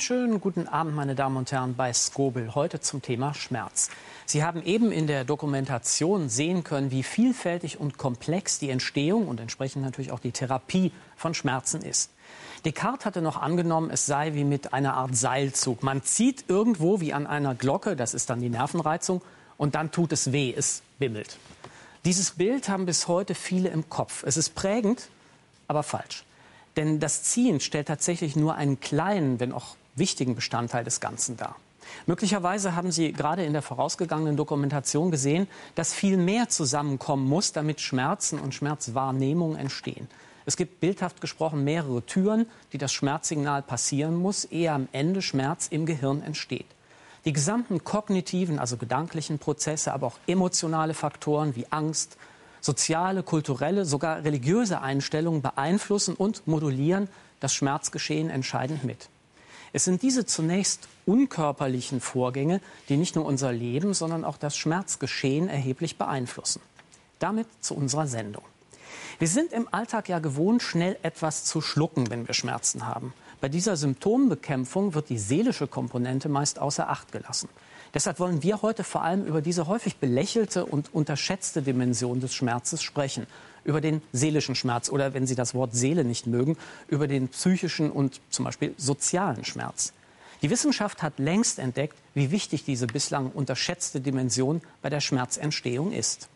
Schönen guten Abend, meine Damen und Herren, bei Skobel. Heute zum Thema Schmerz. Sie haben eben in der Dokumentation sehen können, wie vielfältig und komplex die Entstehung und entsprechend natürlich auch die Therapie von Schmerzen ist. Descartes hatte noch angenommen, es sei wie mit einer Art Seilzug. Man zieht irgendwo wie an einer Glocke, das ist dann die Nervenreizung, und dann tut es weh, es bimmelt. Dieses Bild haben bis heute viele im Kopf. Es ist prägend, aber falsch. Denn das Ziehen stellt tatsächlich nur einen kleinen, wenn auch wichtigen Bestandteil des Ganzen dar. Möglicherweise haben Sie gerade in der vorausgegangenen Dokumentation gesehen, dass viel mehr zusammenkommen muss, damit Schmerzen und Schmerzwahrnehmung entstehen. Es gibt bildhaft gesprochen mehrere Türen, die das Schmerzsignal passieren muss, ehe am Ende Schmerz im Gehirn entsteht. Die gesamten kognitiven, also gedanklichen Prozesse, aber auch emotionale Faktoren wie Angst, soziale, kulturelle, sogar religiöse Einstellungen beeinflussen und modulieren das Schmerzgeschehen entscheidend mit. Es sind diese zunächst unkörperlichen Vorgänge, die nicht nur unser Leben, sondern auch das Schmerzgeschehen erheblich beeinflussen. Damit zu unserer Sendung. Wir sind im Alltag ja gewohnt, schnell etwas zu schlucken, wenn wir Schmerzen haben. Bei dieser Symptombekämpfung wird die seelische Komponente meist außer Acht gelassen. Deshalb wollen wir heute vor allem über diese häufig belächelte und unterschätzte Dimension des Schmerzes sprechen. Über den seelischen Schmerz oder, wenn Sie das Wort Seele nicht mögen, über den psychischen und zum Beispiel sozialen Schmerz. Die Wissenschaft hat längst entdeckt, wie wichtig diese bislang unterschätzte Dimension bei der Schmerzentstehung ist.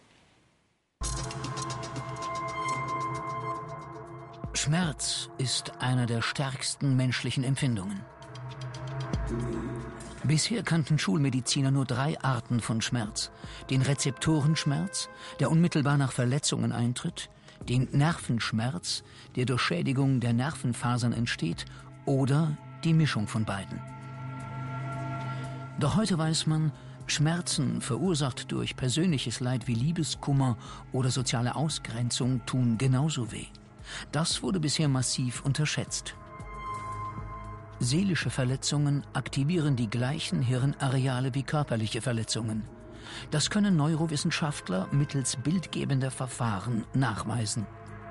Schmerz ist einer der stärksten menschlichen Empfindungen. Bisher kannten Schulmediziner nur 3 Arten von Schmerz. Den Rezeptorenschmerz, der unmittelbar nach Verletzungen eintritt, den Nervenschmerz, der durch Schädigung der Nervenfasern entsteht, oder die Mischung von beiden. Doch heute weiß man, Schmerzen, verursacht durch persönliches Leid wie Liebeskummer oder soziale Ausgrenzung, tun genauso weh. Das wurde bisher massiv unterschätzt. Seelische Verletzungen aktivieren die gleichen Hirnareale wie körperliche Verletzungen. Das können Neurowissenschaftler mittels bildgebender Verfahren nachweisen.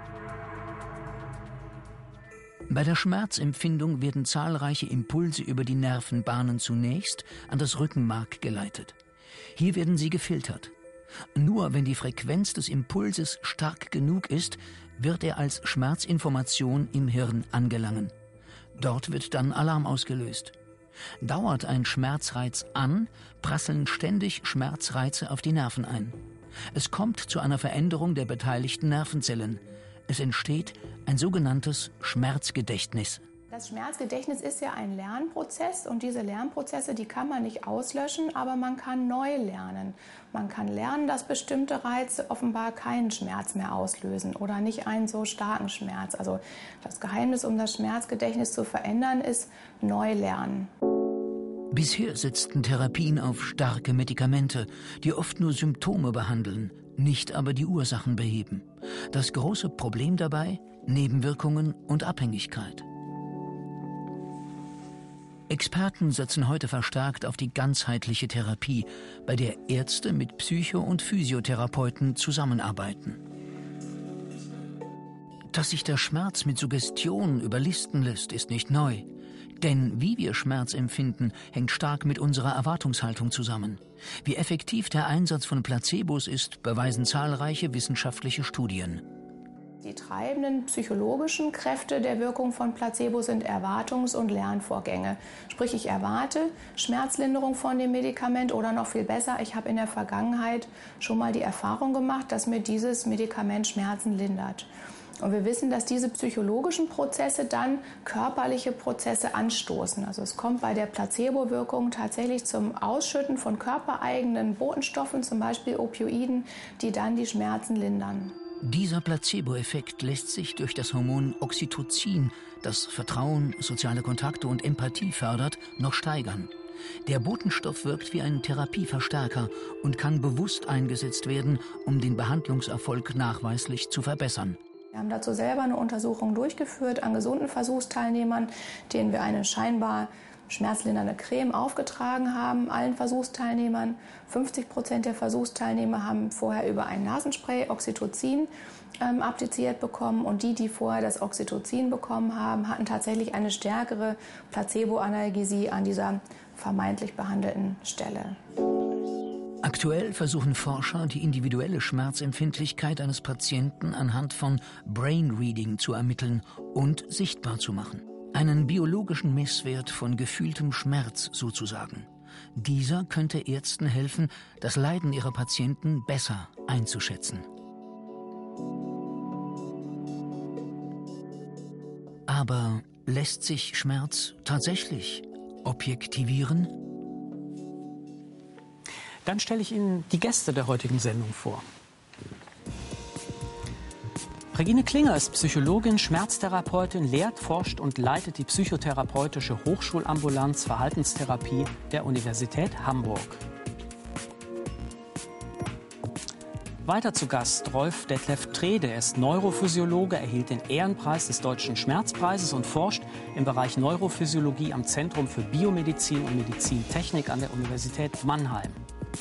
Bei der Schmerzempfindung werden zahlreiche Impulse über die Nervenbahnen zunächst an das Rückenmark geleitet. Hier werden sie gefiltert. Nur wenn die Frequenz des Impulses stark genug ist, wird er als Schmerzinformation im Hirn angelangen. Dort wird dann Alarm ausgelöst. Dauert ein Schmerzreiz an, prasseln ständig Schmerzreize auf die Nerven ein. Es kommt zu einer Veränderung der beteiligten Nervenzellen. Es entsteht ein sogenanntes Schmerzgedächtnis. Das Schmerzgedächtnis ist ja ein Lernprozess und diese Lernprozesse, die kann man nicht auslöschen, aber man kann neu lernen. Man kann lernen, dass bestimmte Reize offenbar keinen Schmerz mehr auslösen oder nicht einen so starken Schmerz. Also das Geheimnis, um das Schmerzgedächtnis zu verändern, ist Neulernen. Bisher setzten Therapien auf starke Medikamente, die oft nur Symptome behandeln, nicht aber die Ursachen beheben. Das große Problem dabei: Nebenwirkungen und Abhängigkeit. Experten setzen heute verstärkt auf die ganzheitliche Therapie, bei der Ärzte mit Psycho- und Physiotherapeuten zusammenarbeiten. Dass sich der Schmerz mit Suggestion überlisten lässt, ist nicht neu. Denn wie wir Schmerz empfinden, hängt stark mit unserer Erwartungshaltung zusammen. Wie effektiv der Einsatz von Placebos ist, beweisen zahlreiche wissenschaftliche Studien. Die treibenden psychologischen Kräfte der Wirkung von Placebo sind Erwartungs- und Lernvorgänge. Sprich, ich erwarte Schmerzlinderung von dem Medikament oder noch viel besser, ich habe in der Vergangenheit schon mal die Erfahrung gemacht, dass mir dieses Medikament Schmerzen lindert. Und wir wissen, dass diese psychologischen Prozesse dann körperliche Prozesse anstoßen. Also es kommt bei der Placebo-Wirkung tatsächlich zum Ausschütten von körpereigenen Botenstoffen, zum Beispiel Opioiden, die dann die Schmerzen lindern. Dieser Placebo-Effekt lässt sich durch das Hormon Oxytocin, das Vertrauen, soziale Kontakte und Empathie fördert, noch steigern. Der Botenstoff wirkt wie ein Therapieverstärker und kann bewusst eingesetzt werden, um den Behandlungserfolg nachweislich zu verbessern. Wir haben dazu selber eine Untersuchung durchgeführt an gesunden Versuchsteilnehmern, denen wir eine scheinbar schmerzlindernde Creme aufgetragen haben, allen Versuchsteilnehmern. 50% der Versuchsteilnehmer haben vorher über ein Nasenspray Oxytocin appliziert bekommen und die vorher das Oxytocin bekommen haben, hatten tatsächlich eine stärkere Placebo-Analgesie an dieser vermeintlich behandelten Stelle. Aktuell versuchen Forscher, die individuelle Schmerzempfindlichkeit eines Patienten anhand von Brain Reading zu ermitteln und sichtbar zu machen. Einen biologischen Messwert von gefühltem Schmerz sozusagen. Dieser könnte Ärzten helfen, das Leiden ihrer Patienten besser einzuschätzen. Aber lässt sich Schmerz tatsächlich objektivieren? Dann stelle ich Ihnen die Gäste der heutigen Sendung vor. Regine Klinger ist Psychologin, Schmerztherapeutin, lehrt, forscht und leitet die psychotherapeutische Hochschulambulanz Verhaltenstherapie der Universität Hamburg. Weiter zu Gast Rolf Detlef Trede. Er ist Neurophysiologe, erhielt den Ehrenpreis des Deutschen Schmerzpreises und forscht im Bereich Neurophysiologie am Zentrum für Biomedizin und Medizintechnik an der Universität Mannheim.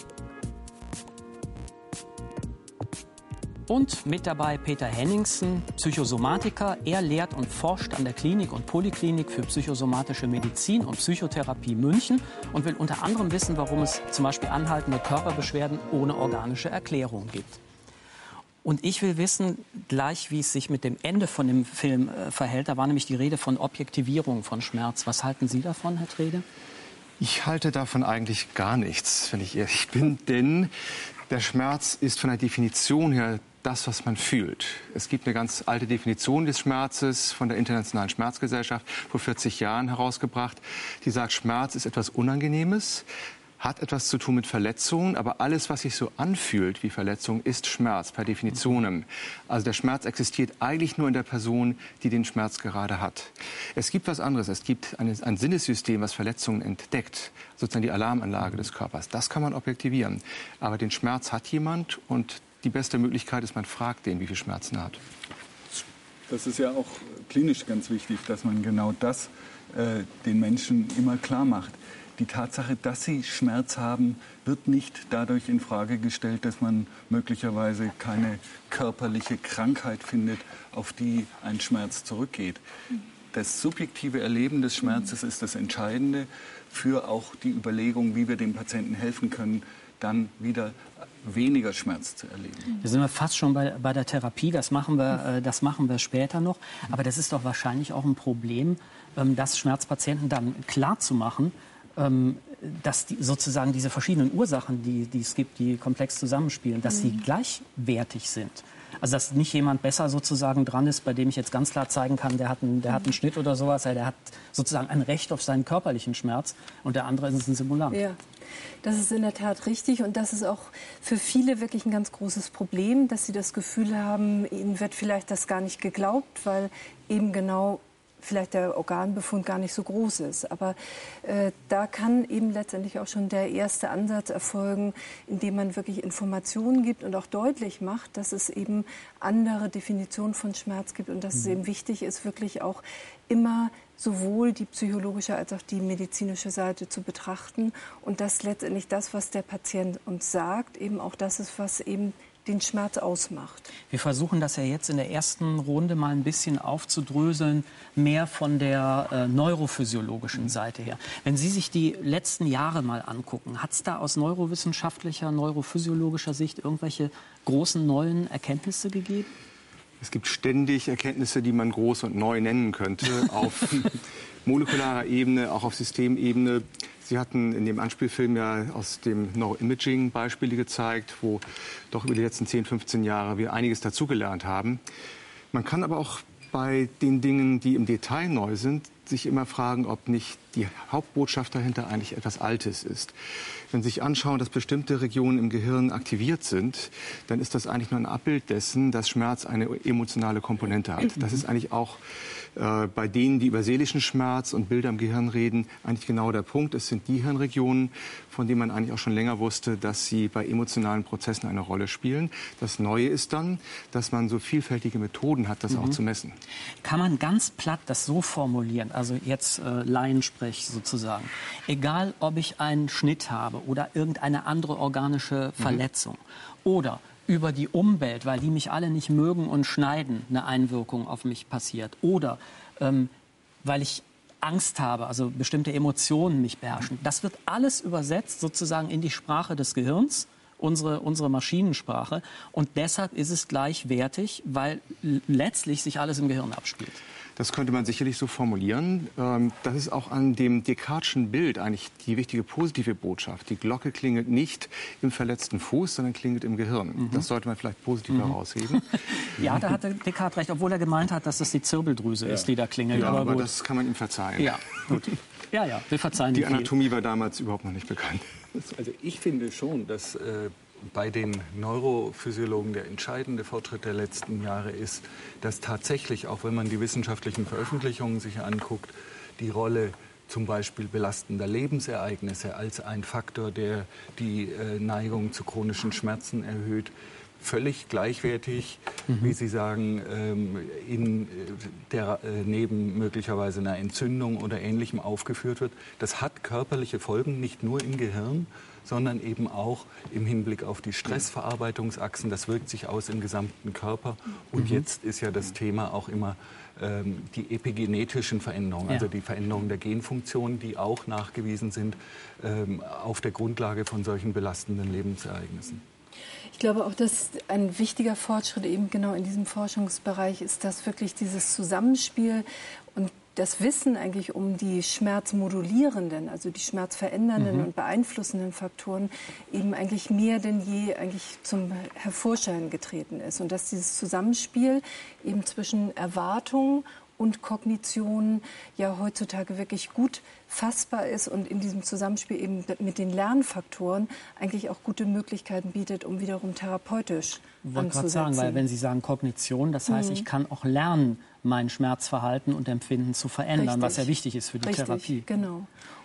Und mit dabei Peter Henningsen, Psychosomatiker. Er lehrt und forscht an der Klinik und Poliklinik für psychosomatische Medizin und Psychotherapie München und will unter anderem wissen, warum es zum Beispiel anhaltende Körperbeschwerden ohne organische Erklärung gibt. Und ich will wissen, gleich wie es sich mit dem Ende von dem Film verhält. Da war nämlich die Rede von Objektivierung von Schmerz. Was halten Sie davon, Herr Trede? Ich halte davon eigentlich gar nichts, wenn ich ehrlich bin, denn der Schmerz ist von der Definition her das, was man fühlt. Es gibt eine ganz alte Definition des Schmerzes von der Internationalen Schmerzgesellschaft vor 40 Jahren herausgebracht, die sagt, Schmerz ist etwas Unangenehmes, hat etwas zu tun mit Verletzungen, aber alles, was sich so anfühlt wie Verletzung, ist Schmerz per Definition. Also der Schmerz existiert eigentlich nur in der Person, die den Schmerz gerade hat. Es gibt was anderes. Es gibt ein Sinnessystem, was Verletzungen entdeckt, sozusagen die Alarmanlage des Körpers. Das kann man objektivieren. Aber den Schmerz hat jemand und die beste Möglichkeit ist, man fragt den, wie viel Schmerzen er hat. Das ist ja auch klinisch ganz wichtig, dass man genau das den Menschen immer klar macht. Die Tatsache, dass sie Schmerz haben, wird nicht dadurch in Frage gestellt, dass man möglicherweise keine körperliche Krankheit findet, auf die ein Schmerz zurückgeht. Das subjektive Erleben des Schmerzes ist das Entscheidende für auch die Überlegung, wie wir dem Patienten helfen können, dann wieder weniger Schmerz zu erleben. Da sind wir fast schon bei der Therapie, das machen wir später noch. Aber das ist doch wahrscheinlich auch ein Problem, das Schmerzpatienten dann klar zu machen, dass sozusagen diese verschiedenen Ursachen, die es gibt, die komplex zusammenspielen, dass sie gleichwertig sind. Also dass nicht jemand besser sozusagen dran ist, bei dem ich jetzt ganz klar zeigen kann, der hat einen Schnitt oder sowas, der hat sozusagen ein Recht auf seinen körperlichen Schmerz und der andere ist ein Simulant. Ja, das ist in der Tat richtig und das ist auch für viele wirklich ein ganz großes Problem, dass sie das Gefühl haben, ihnen wird vielleicht das gar nicht geglaubt, weil eben genau vielleicht der Organbefund gar nicht so groß ist. Aber da kann eben letztendlich auch schon der erste Ansatz erfolgen, indem man wirklich Informationen gibt und auch deutlich macht, dass es eben andere Definitionen von Schmerz gibt und dass es eben wichtig ist, wirklich auch immer sowohl die psychologische als auch die medizinische Seite zu betrachten und dass letztendlich das, was der Patient uns sagt, eben auch das ist, was eben den Schmerz ausmacht. Wir versuchen das ja jetzt in der ersten Runde mal ein bisschen aufzudröseln, mehr von der neurophysiologischen Seite her. Wenn Sie sich die letzten Jahre mal angucken, hat es da aus neurowissenschaftlicher, neurophysiologischer Sicht irgendwelche großen neuen Erkenntnisse gegeben? Es gibt ständig Erkenntnisse, die man groß und neu nennen könnte, auf molekularer Ebene, auch auf Systemebene. Sie hatten in dem Anspielfilm ja aus dem Neuroimaging Beispiele gezeigt, wo doch über die letzten 10, 15 Jahre wir einiges dazugelernt haben. Man kann aber auch bei den Dingen, die im Detail neu sind, sich immer fragen, ob nicht die Hauptbotschaft dahinter eigentlich etwas Altes ist. Wenn Sie sich anschauen, dass bestimmte Regionen im Gehirn aktiviert sind, dann ist das eigentlich nur ein Abbild dessen, dass Schmerz eine emotionale Komponente hat. Das ist eigentlich auch bei denen, die über seelischen Schmerz und Bilder im Gehirn reden, eigentlich genau der Punkt. Es sind die Hirnregionen, von denen man eigentlich auch schon länger wusste, dass sie bei emotionalen Prozessen eine Rolle spielen. Das Neue ist dann, dass man so vielfältige Methoden hat, das auch zu messen. Kann man ganz platt das so formulieren, also jetzt Laiensprech, ich sozusagen. Egal, ob ich einen Schnitt habe oder irgendeine andere organische Verletzung oder über die Umwelt, weil die mich alle nicht mögen und schneiden, eine Einwirkung auf mich passiert. Oder weil ich Angst habe, also bestimmte Emotionen mich beherrschen. Das wird alles übersetzt sozusagen in die Sprache des Gehirns, unsere Maschinensprache. Und deshalb ist es gleichwertig, weil letztlich sich alles im Gehirn abspielt. Das könnte man sicherlich so formulieren. Das ist auch an dem Descartes'schen Bild eigentlich die wichtige positive Botschaft. Die Glocke klingelt nicht im verletzten Fuß, sondern klingelt im Gehirn. Das sollte man vielleicht positiv herausheben. Ja, da hatte Descartes recht, obwohl er gemeint hat, dass das die Zirbeldrüse ist, die da klingelt. Ja, aber gut. das kann man ihm verzeihen. Ja, gut. Ja, wir verzeihen Die ihm viel. Anatomie war damals überhaupt noch nicht bekannt. Also ich finde schon, dass bei den Neurophysiologen der entscheidende Fortschritt der letzten Jahre ist, dass tatsächlich, auch wenn man die wissenschaftlichen Veröffentlichungen sich anguckt, die Rolle zum Beispiel belastender Lebensereignisse als ein Faktor, der die Neigung zu chronischen Schmerzen erhöht, völlig gleichwertig, wie Sie sagen, neben möglicherweise einer Entzündung oder Ähnlichem aufgeführt wird. Das hat körperliche Folgen, nicht nur im Gehirn, sondern eben auch im Hinblick auf die Stressverarbeitungsachsen. Das wirkt sich aus im gesamten Körper. Und jetzt ist ja das Thema auch immer die epigenetischen Veränderungen, also die Veränderungen der Genfunktion, die auch nachgewiesen sind auf der Grundlage von solchen belastenden Lebensereignissen. Ich glaube auch, dass ein wichtiger Fortschritt eben genau in diesem Forschungsbereich ist, dass wirklich dieses Zusammenspiel und das Wissen eigentlich um die schmerzmodulierenden, also die schmerzverändernden und beeinflussenden Faktoren eben eigentlich mehr denn je eigentlich zum Hervorschein getreten ist. Und dass dieses Zusammenspiel eben zwischen Erwartung und Kognition ja heutzutage wirklich gut fassbar ist und in diesem Zusammenspiel eben mit den Lernfaktoren eigentlich auch gute Möglichkeiten bietet, um wiederum therapeutisch Ich wollte gerade sagen, weil wenn Sie sagen Kognition, das heißt, ich kann auch lernen, mein Schmerzverhalten und Empfinden zu verändern, was ja wichtig ist für die Therapie. Genau.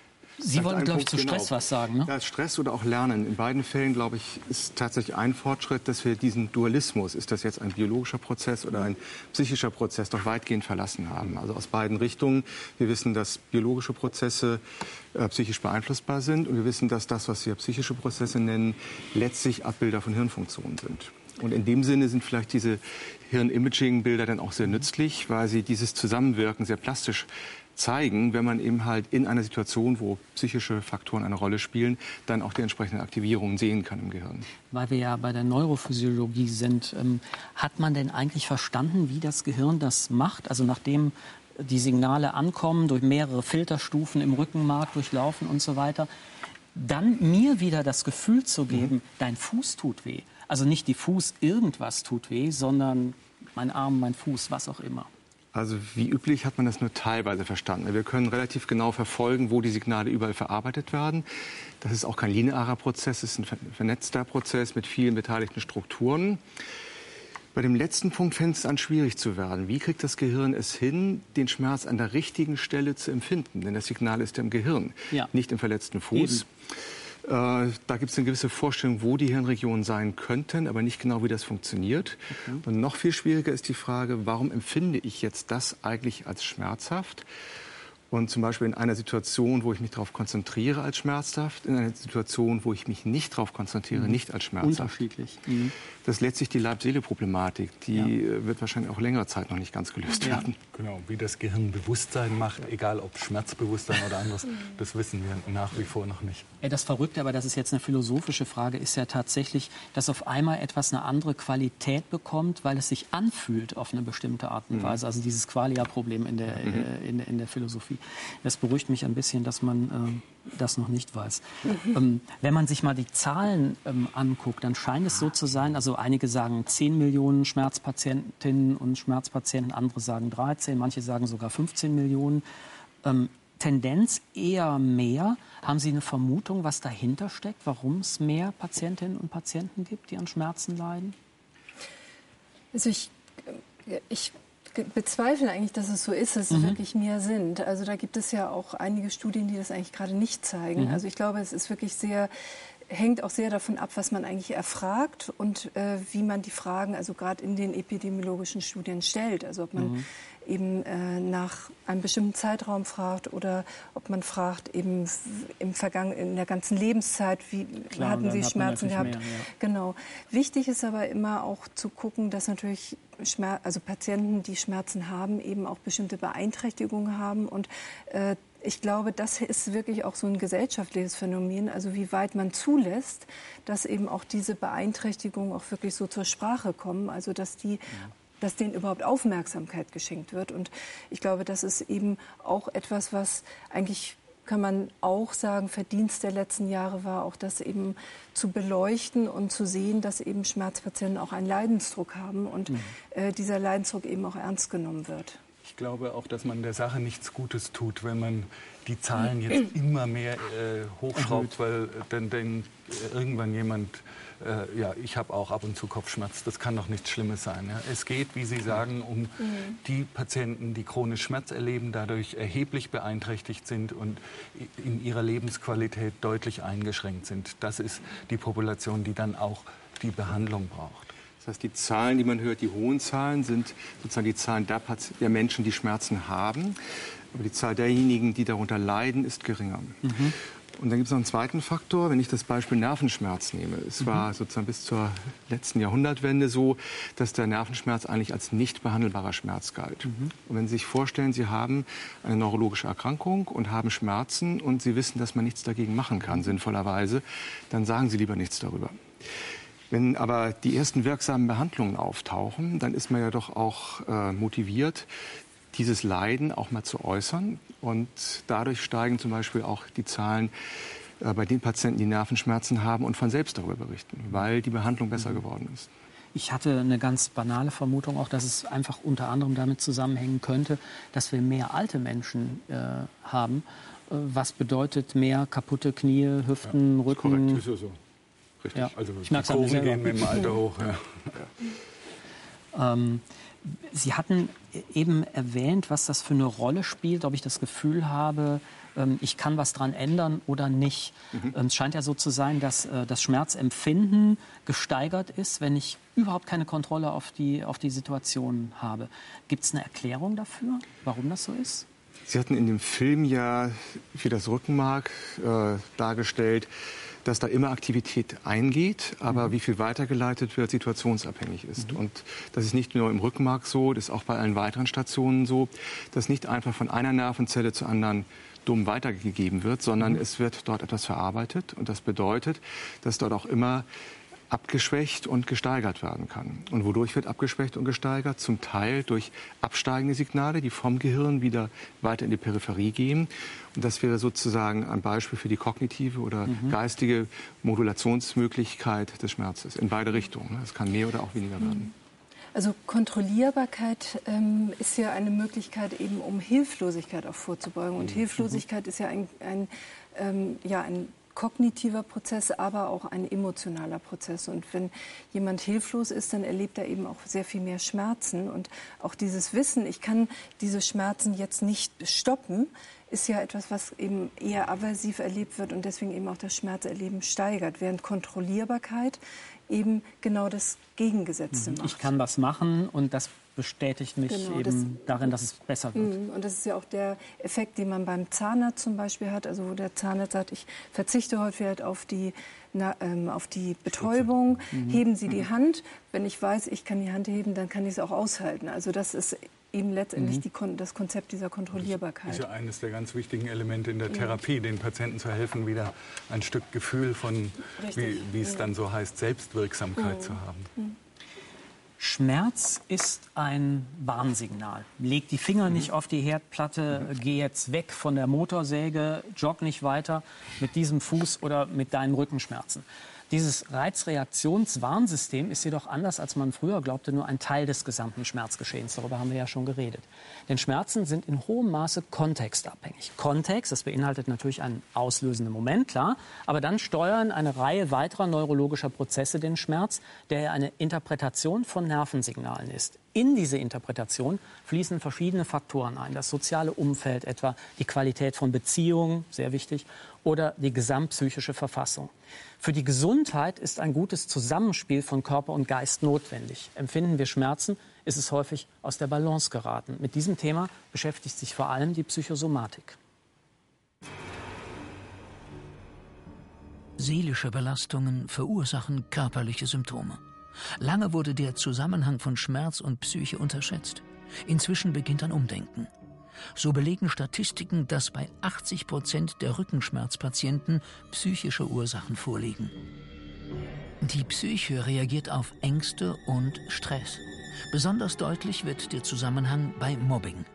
Sie wollten, glaube ich, zu Stress was sagen, ne? Ja, Stress oder auch Lernen. In beiden Fällen, glaube ich, ist tatsächlich ein Fortschritt, dass wir diesen Dualismus, ist das jetzt ein biologischer Prozess oder ein psychischer Prozess, doch weitgehend verlassen haben. Also aus beiden Richtungen. Wir wissen, dass biologische Prozesse psychisch beeinflussbar sind. Und wir wissen, dass das, was wir psychische Prozesse nennen, letztlich Abbilder von Hirnfunktionen sind. Und in dem Sinne sind vielleicht diese Hirnimaging-Bilder dann auch sehr nützlich, weil sie dieses Zusammenwirken sehr plastisch zeigen, wenn man eben halt in einer Situation, wo psychische Faktoren eine Rolle spielen, dann auch die entsprechenden Aktivierungen sehen kann im Gehirn. Weil wir ja bei der Neurophysiologie sind, hat man denn eigentlich verstanden, wie das Gehirn das macht? Also nachdem die Signale ankommen, durch mehrere Filterstufen im Rückenmark durchlaufen und so weiter, dann mir wieder das Gefühl zu geben, dein Fuß tut weh. Also nicht die Fuß irgendwas tut weh, sondern mein Arm, mein Fuß, was auch immer. Also wie üblich hat man das nur teilweise verstanden. Wir können relativ genau verfolgen, wo die Signale überall verarbeitet werden. Das ist auch kein linearer Prozess, es ist ein vernetzter Prozess mit vielen beteiligten Strukturen. Bei dem letzten Punkt fängt es an, schwierig zu werden. Wie kriegt das Gehirn es hin, den Schmerz an der richtigen Stelle zu empfinden? Denn das Signal ist ja im Gehirn, nicht im verletzten Fuß. Eben. Da gibt es eine gewisse Vorstellung, wo die Hirnregionen sein könnten, aber nicht genau, wie das funktioniert. Okay. Und noch viel schwieriger ist die Frage, warum empfinde ich jetzt das eigentlich als schmerzhaft? Und zum Beispiel in einer Situation, wo ich mich darauf konzentriere, als schmerzhaft, in einer Situation, wo ich mich nicht darauf konzentriere, nicht als schmerzhaft. Unterschiedlich. Das ist letztlich die Leib-Seele-Problematik. Die wird wahrscheinlich auch längere Zeit noch nicht ganz gelöst werden. Genau, wie das Gehirn Bewusstsein macht, egal ob Schmerzbewusstsein oder anderes, das wissen wir nach wie vor noch nicht. Das Verrückte, aber das ist jetzt eine philosophische Frage, ist ja tatsächlich, dass auf einmal etwas eine andere Qualität bekommt, weil es sich anfühlt auf eine bestimmte Art und Weise. Also dieses Qualia-Problem in der Philosophie. Das beruhigt mich ein bisschen, dass man das noch nicht weiß. Wenn man sich mal die Zahlen anguckt, dann scheint es so zu sein, also einige sagen 10 Millionen Schmerzpatientinnen und Schmerzpatienten, andere sagen 13, manche sagen sogar 15 Millionen. Tendenz eher mehr. Haben Sie eine Vermutung, was dahinter steckt, warum es mehr Patientinnen und Patienten gibt, die an Schmerzen leiden? Also ich bezweifle eigentlich, dass es so ist, dass es wirklich mehr sind. Also da gibt es ja auch einige Studien, die das eigentlich gerade nicht zeigen. Also ich glaube, es ist wirklich sehr hängt auch sehr davon ab, was man eigentlich erfragt und wie man die Fragen, also gerade in den epidemiologischen Studien stellt. Also ob man eben nach einem bestimmten Zeitraum fragt oder ob man fragt eben in der ganzen Lebenszeit, wie hatten Sie Schmerzen gehabt. Mehr, ja. Genau. Wichtig ist aber immer auch zu gucken, dass natürlich Patienten, die Schmerzen haben, eben auch bestimmte Beeinträchtigungen haben und ich glaube, das ist wirklich auch so ein gesellschaftliches Phänomen, also wie weit man zulässt, dass eben auch diese Beeinträchtigungen auch wirklich so zur Sprache kommen, also dass denen überhaupt Aufmerksamkeit geschenkt wird. Und ich glaube, das ist eben auch etwas, was eigentlich, kann man auch sagen, Verdienst der letzten Jahre war, auch das eben zu beleuchten und zu sehen, dass eben Schmerzpatienten auch einen Leidensdruck haben und dieser Leidensdruck eben auch ernst genommen wird. Ich glaube auch, dass man der Sache nichts Gutes tut, wenn man die Zahlen jetzt immer mehr hochschraubt, weil dann irgendwann jemand, ich habe auch ab und zu Kopfschmerz, das kann doch nichts Schlimmes sein. Ja? Es geht, wie Sie sagen, um die Patienten, die chronisch Schmerz erleben, dadurch erheblich beeinträchtigt sind und in ihrer Lebensqualität deutlich eingeschränkt sind. Das ist die Population, die dann auch die Behandlung braucht. Das heißt, die Zahlen, die man hört, die hohen Zahlen, sind sozusagen die Zahlen der Menschen, die Schmerzen haben. Aber die Zahl derjenigen, die darunter leiden, ist geringer. Und dann gibt es noch einen zweiten Faktor, wenn ich das Beispiel Nervenschmerz nehme. Es war sozusagen bis zur letzten Jahrhundertwende so, dass der Nervenschmerz eigentlich als nicht behandelbarer Schmerz galt. Und wenn Sie sich vorstellen, Sie haben eine neurologische Erkrankung und haben Schmerzen und Sie wissen, dass man nichts dagegen machen kann, sinnvollerweise, dann sagen Sie lieber nichts darüber. Wenn aber die ersten wirksamen Behandlungen auftauchen, dann ist man ja doch auch motiviert, dieses Leiden auch mal zu äußern. Und dadurch steigen zum Beispiel auch die Zahlen bei den Patienten, die Nervenschmerzen haben und von selbst darüber berichten, weil die Behandlung besser geworden ist. Ich hatte eine ganz banale Vermutung auch, dass es einfach unter anderem damit zusammenhängen könnte, dass wir mehr alte Menschen haben. Was bedeutet mehr kaputte Knie, Hüften, Rücken? Korrekt, ist ja so. Richtig. Ja. Also die Kurven gehen mit dem Alter hoch. Ja. Sie hatten eben erwähnt, was das für eine Rolle spielt, ob ich das Gefühl habe, ich kann was dran ändern oder nicht. Es scheint ja so zu sein, dass das Schmerzempfinden gesteigert ist, wenn ich überhaupt keine Kontrolle auf die Situation habe. Gibt es eine Erklärung dafür, warum das so ist? Sie hatten in dem Film ja für das Rückenmark dargestellt, dass da immer Aktivität eingeht, aber wie viel weitergeleitet wird, situationsabhängig ist. Und das ist nicht nur im Rückenmark so, das ist auch bei allen weiteren Stationen so, dass nicht einfach von einer Nervenzelle zur anderen dumm weitergegeben wird, sondern es wird dort etwas verarbeitet. Und das bedeutet, dass dort auch immer abgeschwächt und gesteigert werden kann. Und wodurch wird abgeschwächt und gesteigert? Zum Teil durch absteigende Signale, die vom Gehirn wieder weiter in die Peripherie gehen. Und das wäre sozusagen ein Beispiel für die kognitive oder geistige Modulationsmöglichkeit des Schmerzes in beide Richtungen. Es kann mehr oder auch weniger werden. Also Kontrollierbarkeit ist ja eine Möglichkeit, eben um Hilflosigkeit auch vorzubeugen. Und Hilflosigkeit ist ja ein kognitiver Prozess, aber auch ein emotionaler Prozess. Und wenn jemand hilflos ist, dann erlebt er eben auch sehr viel mehr Schmerzen. Und auch dieses Wissen, ich kann diese Schmerzen jetzt nicht stoppen, ist ja etwas, was eben eher aversiv erlebt wird und deswegen eben auch das Schmerzerleben steigert. Während Kontrollierbarkeit eben genau das Gegengesetzte macht. Ich kann was machen und das bestätigt mich darin, dass es besser wird. Und das ist ja auch der Effekt, den man beim Zahnarzt zum Beispiel hat, also wo der Zahnarzt sagt, ich verzichte heute halt auf die Betäubung, heben Sie die Hand. Wenn ich weiß, ich kann die Hand heben, dann kann ich es auch aushalten. Also das ist eben letztendlich das Konzept dieser Kontrollierbarkeit. Das ist ja eines der ganz wichtigen Elemente in der Therapie, den Patienten zu helfen, wieder ein Stück Gefühl von, wie es dann so heißt, Selbstwirksamkeit zu haben. Schmerz ist ein Warnsignal. Leg die Finger nicht auf die Herdplatte, geh jetzt weg von der Motorsäge, jogg nicht weiter mit diesem Fuß oder mit deinen Rückenschmerzen. Dieses Reizreaktionswarnsystem ist jedoch anders, als man früher glaubte, nur ein Teil des gesamten Schmerzgeschehens. Darüber haben wir ja schon geredet. Denn Schmerzen sind in hohem Maße kontextabhängig. Kontext, das beinhaltet natürlich einen auslösenden Moment, klar, aber dann steuern eine Reihe weiterer neurologischer Prozesse den Schmerz, der ja eine Interpretation von Nervensignalen ist. In diese Interpretation fließen verschiedene Faktoren ein. Das soziale Umfeld etwa, die Qualität von Beziehungen, sehr wichtig, oder die gesamtpsychische Verfassung. Für die Gesundheit ist ein gutes Zusammenspiel von Körper und Geist notwendig. Empfinden wir Schmerzen, ist es häufig aus der Balance geraten. Mit diesem Thema beschäftigt sich vor allem die Psychosomatik. Seelische Belastungen verursachen körperliche Symptome. Lange wurde der Zusammenhang von Schmerz und Psyche unterschätzt. Inzwischen beginnt ein Umdenken. So belegen Statistiken, dass bei 80% der Rückenschmerzpatienten psychische Ursachen vorliegen. Die Psyche reagiert auf Ängste und Stress. Besonders deutlich wird der Zusammenhang bei Mobbing.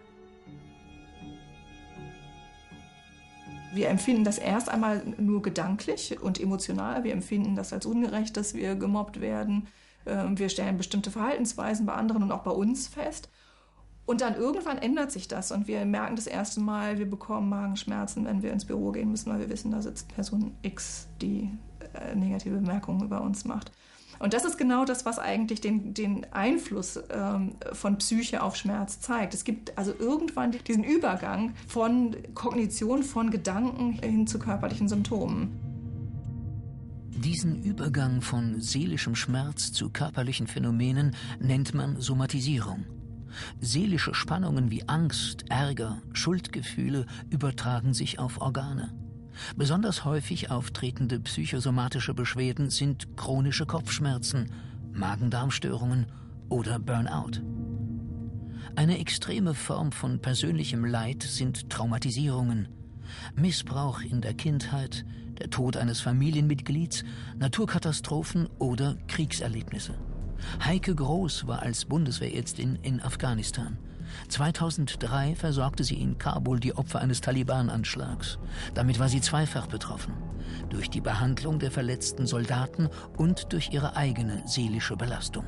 Wir empfinden das erst einmal nur gedanklich und emotional. Wir empfinden das als ungerecht, dass wir gemobbt werden. Wir stellen bestimmte Verhaltensweisen bei anderen und auch bei uns fest. Und dann irgendwann ändert sich das und wir merken das erste Mal, wir bekommen Magenschmerzen, wenn wir ins Büro gehen müssen, weil wir wissen, da sitzt Person X, die negative Bemerkungen über uns macht. Und das ist genau das, was eigentlich den Einfluss von Psyche auf Schmerz zeigt. Es gibt also irgendwann diesen Übergang von Kognition, von Gedanken hin zu körperlichen Symptomen. Diesen Übergang von seelischem Schmerz zu körperlichen Phänomenen nennt man Somatisierung. Seelische Spannungen wie Angst, Ärger, Schuldgefühle übertragen sich auf Organe. Besonders häufig auftretende psychosomatische Beschwerden sind chronische Kopfschmerzen, Magen-Darm-Störungen oder Burnout. Eine extreme Form von persönlichem Leid sind Traumatisierungen. Missbrauch in der Kindheit, der Tod eines Familienmitglieds, Naturkatastrophen oder Kriegserlebnisse. Heike Groß war als Bundeswehrärztin in Afghanistan. 2003 versorgte sie in Kabul die Opfer eines Taliban-Anschlags. Damit war sie zweifach betroffen. Durch die Behandlung der verletzten Soldaten und durch ihre eigene seelische Belastung.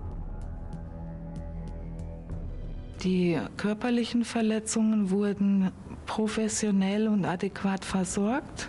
Die körperlichen Verletzungen wurden professionell und adäquat versorgt.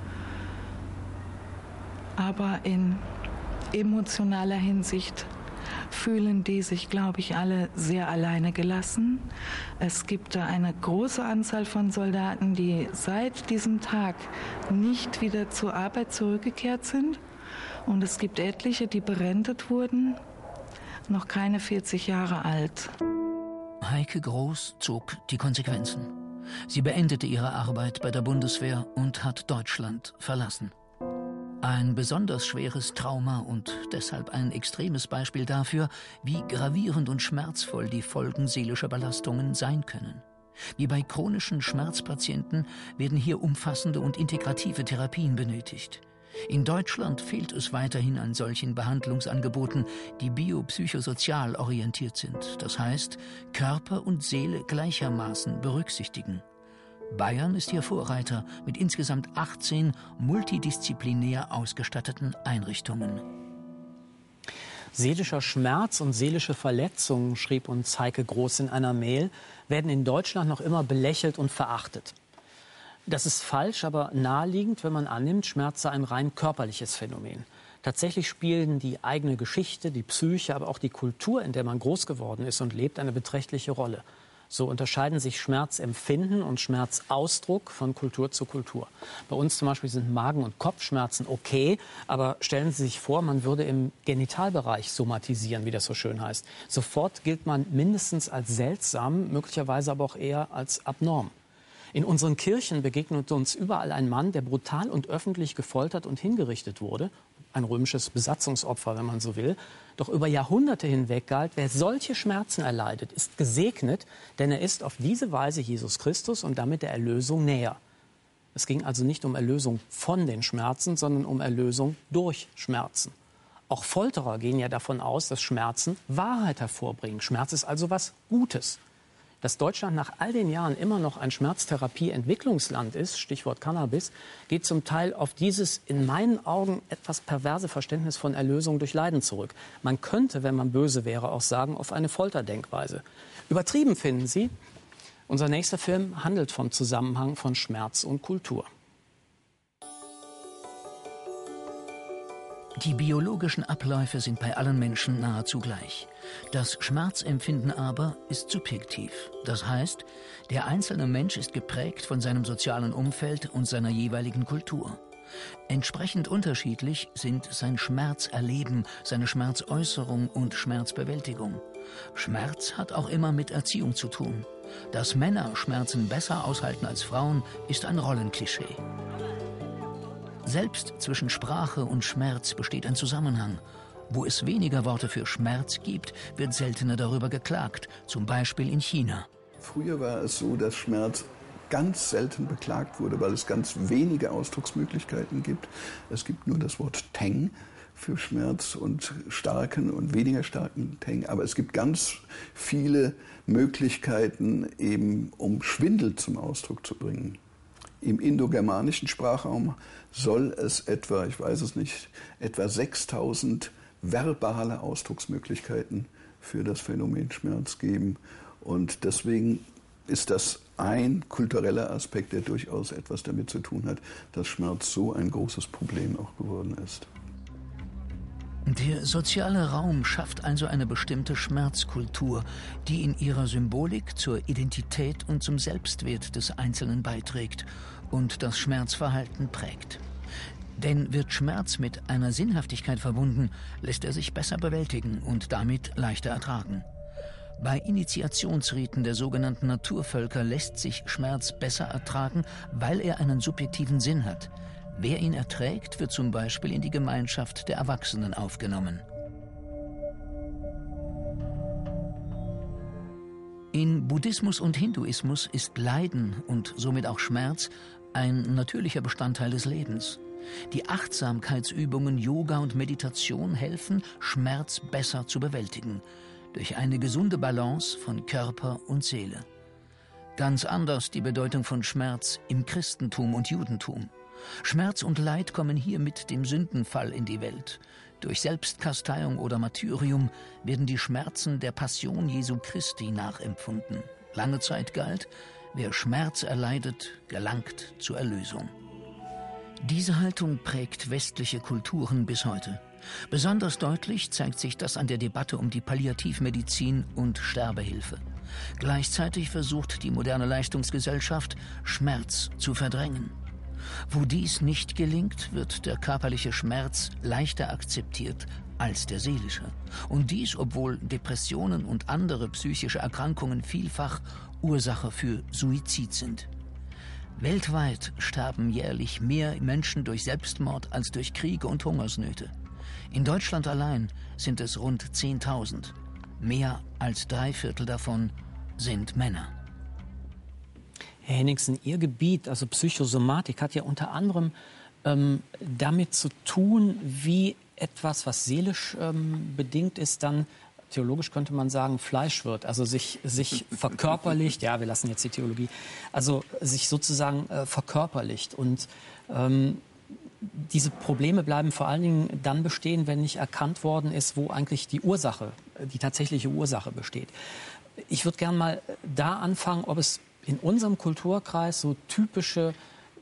Aber in emotionaler Hinsicht fühlen die sich, glaube ich, alle sehr alleine gelassen. Es gibt da eine große Anzahl von Soldaten, die seit diesem Tag nicht wieder zur Arbeit zurückgekehrt sind. Und es gibt etliche, die berentet wurden, noch keine 40 Jahre alt. Heike Groß zog die Konsequenzen. Sie beendete ihre Arbeit bei der Bundeswehr und hat Deutschland verlassen. Ein besonders schweres Trauma und deshalb ein extremes Beispiel dafür, wie gravierend und schmerzvoll die Folgen seelischer Belastungen sein können. Wie bei chronischen Schmerzpatienten werden hier umfassende und integrative Therapien benötigt. In Deutschland fehlt es weiterhin an solchen Behandlungsangeboten, die biopsychosozial orientiert sind. Das heißt, Körper und Seele gleichermaßen berücksichtigen. Bayern ist hier Vorreiter mit insgesamt 18 multidisziplinär ausgestatteten Einrichtungen. Seelischer Schmerz und seelische Verletzungen, schrieb uns Heike Groß in einer Mail, werden in Deutschland noch immer belächelt und verachtet. Das ist falsch, aber naheliegend, wenn man annimmt, Schmerz sei ein rein körperliches Phänomen. Tatsächlich spielen die eigene Geschichte, die Psyche, aber auch die Kultur, in der man groß geworden ist und lebt, eine beträchtliche Rolle. So unterscheiden sich Schmerzempfinden und Schmerzausdruck von Kultur zu Kultur. Bei uns zum Beispiel sind Magen- und Kopfschmerzen okay, aber stellen Sie sich vor, man würde im Genitalbereich somatisieren, wie das so schön heißt. Sofort gilt man mindestens als seltsam, möglicherweise aber auch eher als abnorm. In unseren Kirchen begegnet uns überall ein Mann, der brutal und öffentlich gefoltert und hingerichtet wurde. Ein römisches Besatzungsopfer, wenn man so will. Doch über Jahrhunderte hinweg galt, wer solche Schmerzen erleidet, ist gesegnet, denn er ist auf diese Weise Jesus Christus und damit der Erlösung näher. Es ging also nicht um Erlösung von den Schmerzen, sondern um Erlösung durch Schmerzen. Auch Folterer gehen ja davon aus, dass Schmerzen Wahrheit hervorbringen. Schmerz ist also was Gutes. Dass Deutschland nach all den Jahren immer noch ein Schmerztherapie-Entwicklungsland ist, Stichwort Cannabis, geht zum Teil auf dieses in meinen Augen etwas perverse Verständnis von Erlösung durch Leiden zurück. Man könnte, wenn man böse wäre, auch sagen, auf eine Folterdenkweise. Übertrieben finden Sie? Unser nächster Film handelt vom Zusammenhang von Schmerz und Kultur. Die biologischen Abläufe sind bei allen Menschen nahezu gleich. Das Schmerzempfinden aber ist subjektiv. Das heißt, der einzelne Mensch ist geprägt von seinem sozialen Umfeld und seiner jeweiligen Kultur. Entsprechend unterschiedlich sind sein Schmerzerleben, seine Schmerzäußerung und Schmerzbewältigung. Schmerz hat auch immer mit Erziehung zu tun. Dass Männer Schmerzen besser aushalten als Frauen, ist ein Rollenklischee. Selbst zwischen Sprache und Schmerz besteht ein Zusammenhang. Wo es weniger Worte für Schmerz gibt, wird seltener darüber geklagt, zum Beispiel in China. Früher war es so, dass Schmerz ganz selten beklagt wurde, weil es ganz wenige Ausdrucksmöglichkeiten gibt. Es gibt nur das Wort Teng für Schmerz und starken und weniger starken Teng. Aber es gibt ganz viele Möglichkeiten, eben um Schwindel zum Ausdruck zu bringen. Im indogermanischen Sprachraum soll es etwa, ich weiß es nicht, etwa 6000 verbale Ausdrucksmöglichkeiten für das Phänomen Schmerz geben. Und deswegen ist das ein kultureller Aspekt, der durchaus etwas damit zu tun hat, dass Schmerz so ein großes Problem auch geworden ist. Der soziale Raum schafft also eine bestimmte Schmerzkultur, die in ihrer Symbolik zur Identität und zum Selbstwert des Einzelnen beiträgt und das Schmerzverhalten prägt. Denn wird Schmerz mit einer Sinnhaftigkeit verbunden, lässt er sich besser bewältigen und damit leichter ertragen. Bei Initiationsriten der sogenannten Naturvölker lässt sich Schmerz besser ertragen, weil er einen subjektiven Sinn hat. Wer ihn erträgt, wird zum Beispiel in die Gemeinschaft der Erwachsenen aufgenommen. In Buddhismus und Hinduismus ist Leiden und somit auch Schmerz ein natürlicher Bestandteil des Lebens. Die Achtsamkeitsübungen Yoga und Meditation helfen, Schmerz besser zu bewältigen, durch eine gesunde Balance von Körper und Seele. Ganz anders die Bedeutung von Schmerz im Christentum und Judentum. Schmerz und Leid kommen hier mit dem Sündenfall in die Welt. Durch Selbstkasteiung oder Martyrium werden die Schmerzen der Passion Jesu Christi nachempfunden. Lange Zeit galt, wer Schmerz erleidet, gelangt zur Erlösung. Diese Haltung prägt westliche Kulturen bis heute. Besonders deutlich zeigt sich das an der Debatte um die Palliativmedizin und Sterbehilfe. Gleichzeitig versucht die moderne Leistungsgesellschaft, Schmerz zu verdrängen. Wo dies nicht gelingt, wird der körperliche Schmerz leichter akzeptiert als der seelische. Und dies, obwohl Depressionen und andere psychische Erkrankungen vielfach Ursache für Suizid sind. Weltweit sterben jährlich mehr Menschen durch Selbstmord als durch Kriege und Hungersnöte. In Deutschland allein sind es rund 10.000. Mehr als 3/4 davon sind Männer. Herr Henningsen, Ihr Gebiet, also Psychosomatik, hat ja unter anderem damit zu tun, wie etwas, was seelisch bedingt ist, dann theologisch könnte man sagen, Fleisch wird, also sich verkörperlicht, ja, wir lassen jetzt die Theologie, also sich sozusagen verkörperlicht. Und diese Probleme bleiben vor allen Dingen dann bestehen, wenn nicht erkannt worden ist, wo eigentlich die Ursache, die tatsächliche Ursache besteht. Ich würde gerne mal da anfangen, ob es in unserem Kulturkreis so typische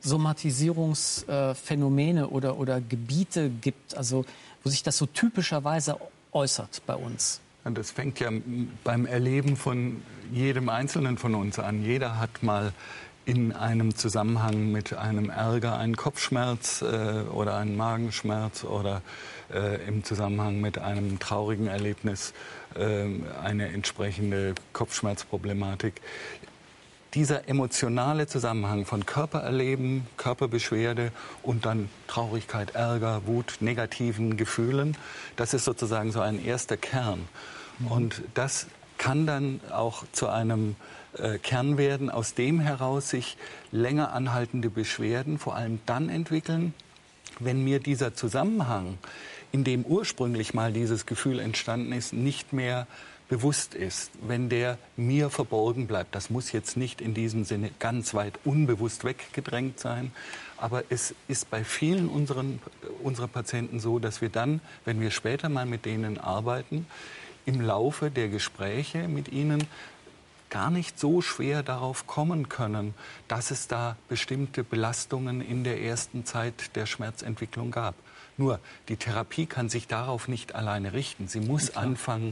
Somatisierungsphänomene oder Gebiete gibt, also wo sich das so typischerweise äußert bei uns. Das fängt ja beim Erleben von jedem Einzelnen von uns an. Jeder hat mal in einem Zusammenhang mit einem Ärger einen Kopfschmerz oder einen Magenschmerz oder im Zusammenhang mit einem traurigen Erlebnis eine entsprechende Kopfschmerzproblematik. Dieser emotionale Zusammenhang von Körpererleben, Körperbeschwerde und dann Traurigkeit, Ärger, Wut, negativen Gefühlen, das ist sozusagen so ein erster Kern. Und das kann dann auch zu einem Kern werden, aus dem heraus sich länger anhaltende Beschwerden vor allem dann entwickeln, wenn mir dieser Zusammenhang, in dem ursprünglich mal dieses Gefühl entstanden ist, nicht mehr bewusst ist, wenn der mir verborgen bleibt. Das muss jetzt nicht in diesem Sinne ganz weit unbewusst weggedrängt sein, aber es ist bei vielen unserer Patienten so, dass wir dann, wenn wir später mal mit denen arbeiten, im Laufe der Gespräche mit ihnen gar nicht so schwer darauf kommen können, dass es da bestimmte Belastungen in der ersten Zeit der Schmerzentwicklung gab. Nur, die Therapie kann sich darauf nicht alleine richten. Sie muss anfangen,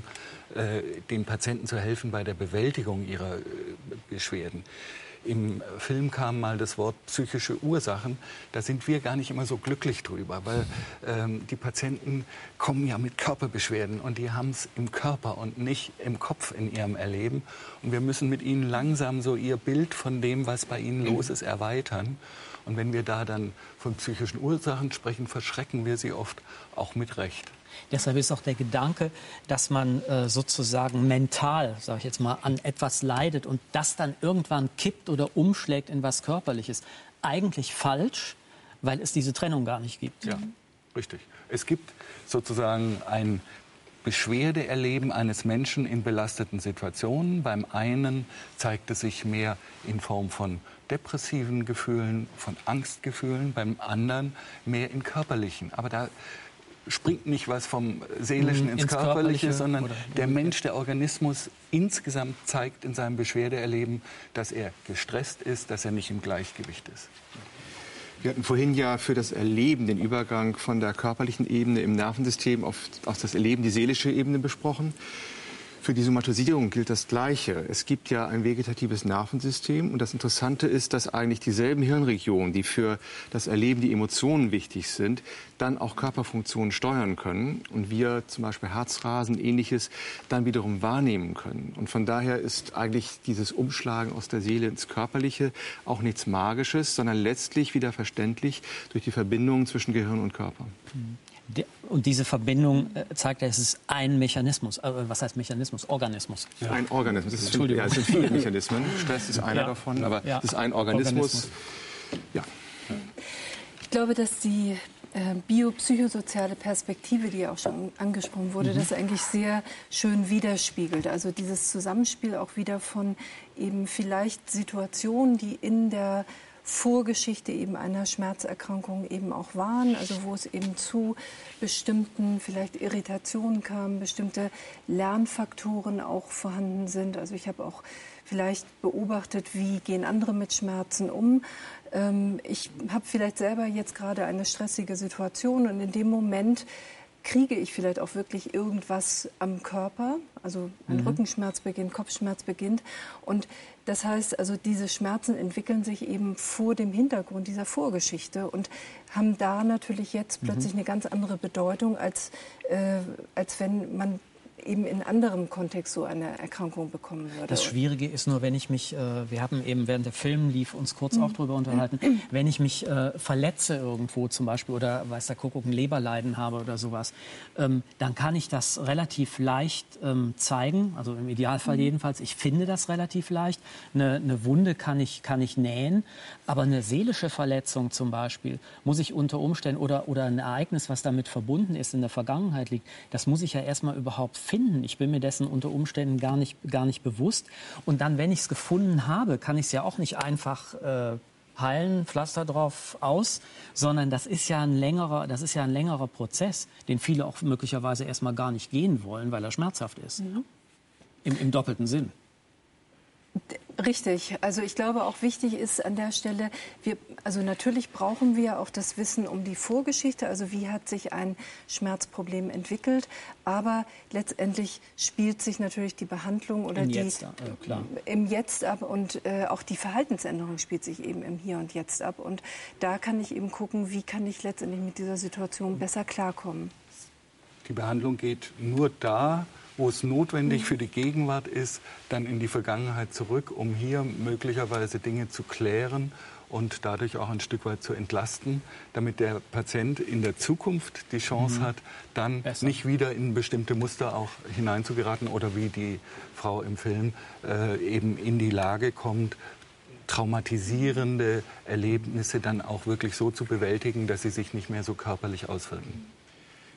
den Patienten zu helfen bei der Bewältigung ihrer Beschwerden. Im Film kam mal das Wort psychische Ursachen. Da sind wir gar nicht immer so glücklich drüber, weil die Patienten kommen ja mit Körperbeschwerden und die haben es im Körper und nicht im Kopf in ihrem Erleben. Und wir müssen mit ihnen langsam so ihr Bild von dem, was bei ihnen los ist, erweitern. Und wenn wir da dann von psychischen Ursachen sprechen, verschrecken wir sie oft auch mit Recht. Deshalb ist auch der Gedanke, dass man sozusagen mental, sage ich jetzt mal, an etwas leidet und das dann irgendwann kippt oder umschlägt in was Körperliches, eigentlich falsch, weil es diese Trennung gar nicht gibt. Ja, richtig. Es gibt sozusagen ein Beschwerdeerleben eines Menschen in belasteten Situationen. Beim einen zeigt es sich mehr in Form von depressiven Gefühlen, von Angstgefühlen, beim anderen mehr in körperlichen. Aber da springt nicht was vom Seelischen ins Körperliche, sondern der Mensch, der Organismus insgesamt zeigt in seinem Beschwerdeerleben, dass er gestresst ist, dass er nicht im Gleichgewicht ist. Wir hatten vorhin ja für das Erleben den Übergang von der körperlichen Ebene im Nervensystem auf das Erleben, die seelische Ebene besprochen. Für die Somatisierung gilt das Gleiche. Es gibt ja ein vegetatives Nervensystem und das Interessante ist, dass eigentlich dieselben Hirnregionen, die für das Erleben, die Emotionen wichtig sind, dann auch Körperfunktionen steuern können und wir zum Beispiel Herzrasen, Ähnliches dann wiederum wahrnehmen können. Und von daher ist eigentlich dieses Umschlagen aus der Seele ins Körperliche auch nichts Magisches, sondern letztlich wieder verständlich durch die Verbindung zwischen Gehirn und Körper. Und diese Verbindung zeigt, es ist ein Mechanismus. Was heißt Mechanismus? Organismus. Ja. Ein Organismus. Es sind viele Mechanismen. Stress ist einer davon, aber es ist ein Organismus. Ja. Ich glaube, dass die biopsychosoziale Perspektive, die ja auch schon angesprochen wurde, das eigentlich sehr schön widerspiegelt. Also dieses Zusammenspiel auch wieder von eben vielleicht Situationen, die in der Vorgeschichte eben einer Schmerzerkrankung eben auch waren, also wo es eben zu bestimmten vielleicht Irritationen kam, bestimmte Lernfaktoren auch vorhanden sind. Also ich habe auch vielleicht beobachtet, wie gehen andere mit Schmerzen um. Ich habe vielleicht selber jetzt gerade eine stressige Situation und in dem Moment kriege ich vielleicht auch wirklich irgendwas am Körper, also ein Rückenschmerz beginnt, Kopfschmerz beginnt. Und das heißt, also diese Schmerzen entwickeln sich eben vor dem Hintergrund dieser Vorgeschichte und haben da natürlich jetzt plötzlich eine ganz andere Bedeutung, als wenn man eben in anderem Kontext so eine Erkrankung bekommen würde. Das Schwierige ist nur, wenn ich mich, wir haben eben während der Film lief uns kurz auch darüber unterhalten, wenn ich mich verletze irgendwo zum Beispiel oder weiß der Kuckuck ein Leberleiden habe oder sowas, dann kann ich das relativ leicht zeigen, also im Idealfall jedenfalls, ich finde das relativ leicht. Eine Wunde kann ich nähen, aber eine seelische Verletzung zum Beispiel muss ich unter Umständen oder ein Ereignis, was damit verbunden ist, in der Vergangenheit liegt, das muss ich ja erstmal überhaupt finden. Ich bin mir dessen unter Umständen gar nicht bewusst. Und dann, wenn ich es gefunden habe, kann ich es ja auch nicht einfach heilen, Pflaster drauf aus, sondern das ist ja ein längerer Prozess, den viele auch möglicherweise erstmal gar nicht gehen wollen, weil er schmerzhaft ist. Im doppelten Sinn. Richtig. Also ich glaube, auch wichtig ist an der Stelle, also natürlich brauchen wir auch das Wissen um die Vorgeschichte, also wie hat sich ein Schmerzproblem entwickelt, aber letztendlich spielt sich natürlich die Behandlung oder im Jetzt ab und auch die Verhaltensänderung spielt sich eben im Hier und Jetzt ab und da kann ich eben gucken, wie kann ich letztendlich mit dieser Situation besser klarkommen. Die Behandlung geht nur da, wo es notwendig für die Gegenwart ist, dann in die Vergangenheit zurück, um hier möglicherweise Dinge zu klären und dadurch auch ein Stück weit zu entlasten, damit der Patient in der Zukunft die Chance hat, dann nicht wieder in bestimmte Muster auch hineinzugeraten oder wie die Frau im Film eben in die Lage kommt, traumatisierende Erlebnisse dann auch wirklich so zu bewältigen, dass sie sich nicht mehr so körperlich auswirken.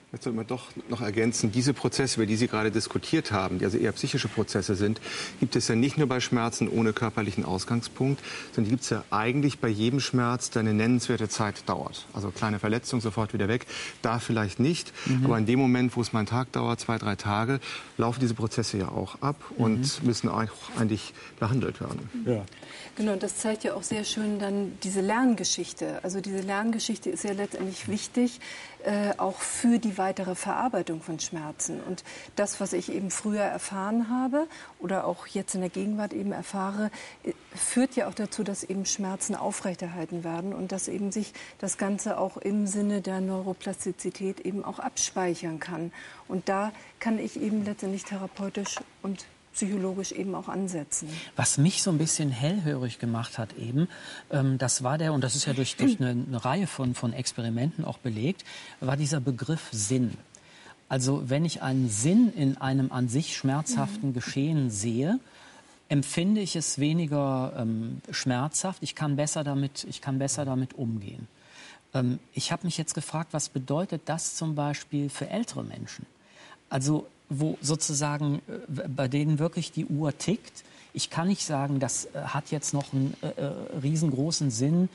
Jetzt sollte man doch noch ergänzen, diese Prozesse, über die Sie gerade diskutiert haben, die also eher psychische Prozesse sind, gibt es ja nicht nur bei Schmerzen ohne körperlichen Ausgangspunkt, sondern die gibt es ja eigentlich bei jedem Schmerz, der eine nennenswerte Zeit dauert. Also kleine Verletzung, sofort wieder weg, da vielleicht nicht. Aber in dem Moment, wo es mal einen Tag dauert, 2, 3 Tage, laufen diese Prozesse ja auch ab und müssen auch eigentlich behandelt werden. Ja. Genau, das zeigt ja auch sehr schön dann diese Lerngeschichte. Also diese Lerngeschichte ist ja letztendlich wichtig, auch für die weitere Verarbeitung von Schmerzen. Und das, was ich eben früher erfahren habe oder auch jetzt in der Gegenwart eben erfahre, führt ja auch dazu, dass eben Schmerzen aufrechterhalten werden und dass eben sich das Ganze auch im Sinne der Neuroplastizität eben auch abspeichern kann. Und da kann ich eben letztendlich therapeutisch und psychologisch eben auch ansetzen. Was mich so ein bisschen hellhörig gemacht hat eben, das war und das ist ja durch eine Reihe von Experimenten auch belegt, war dieser Begriff Sinn. Also wenn ich einen Sinn in einem an sich schmerzhaften Geschehen sehe, empfinde ich es weniger schmerzhaft, ich kann besser damit umgehen. Ich habe mich jetzt gefragt, was bedeutet das zum Beispiel für ältere Menschen? Also wo sozusagen bei denen wirklich die Uhr tickt. Ich kann nicht sagen, das hat jetzt noch einen riesengroßen Sinn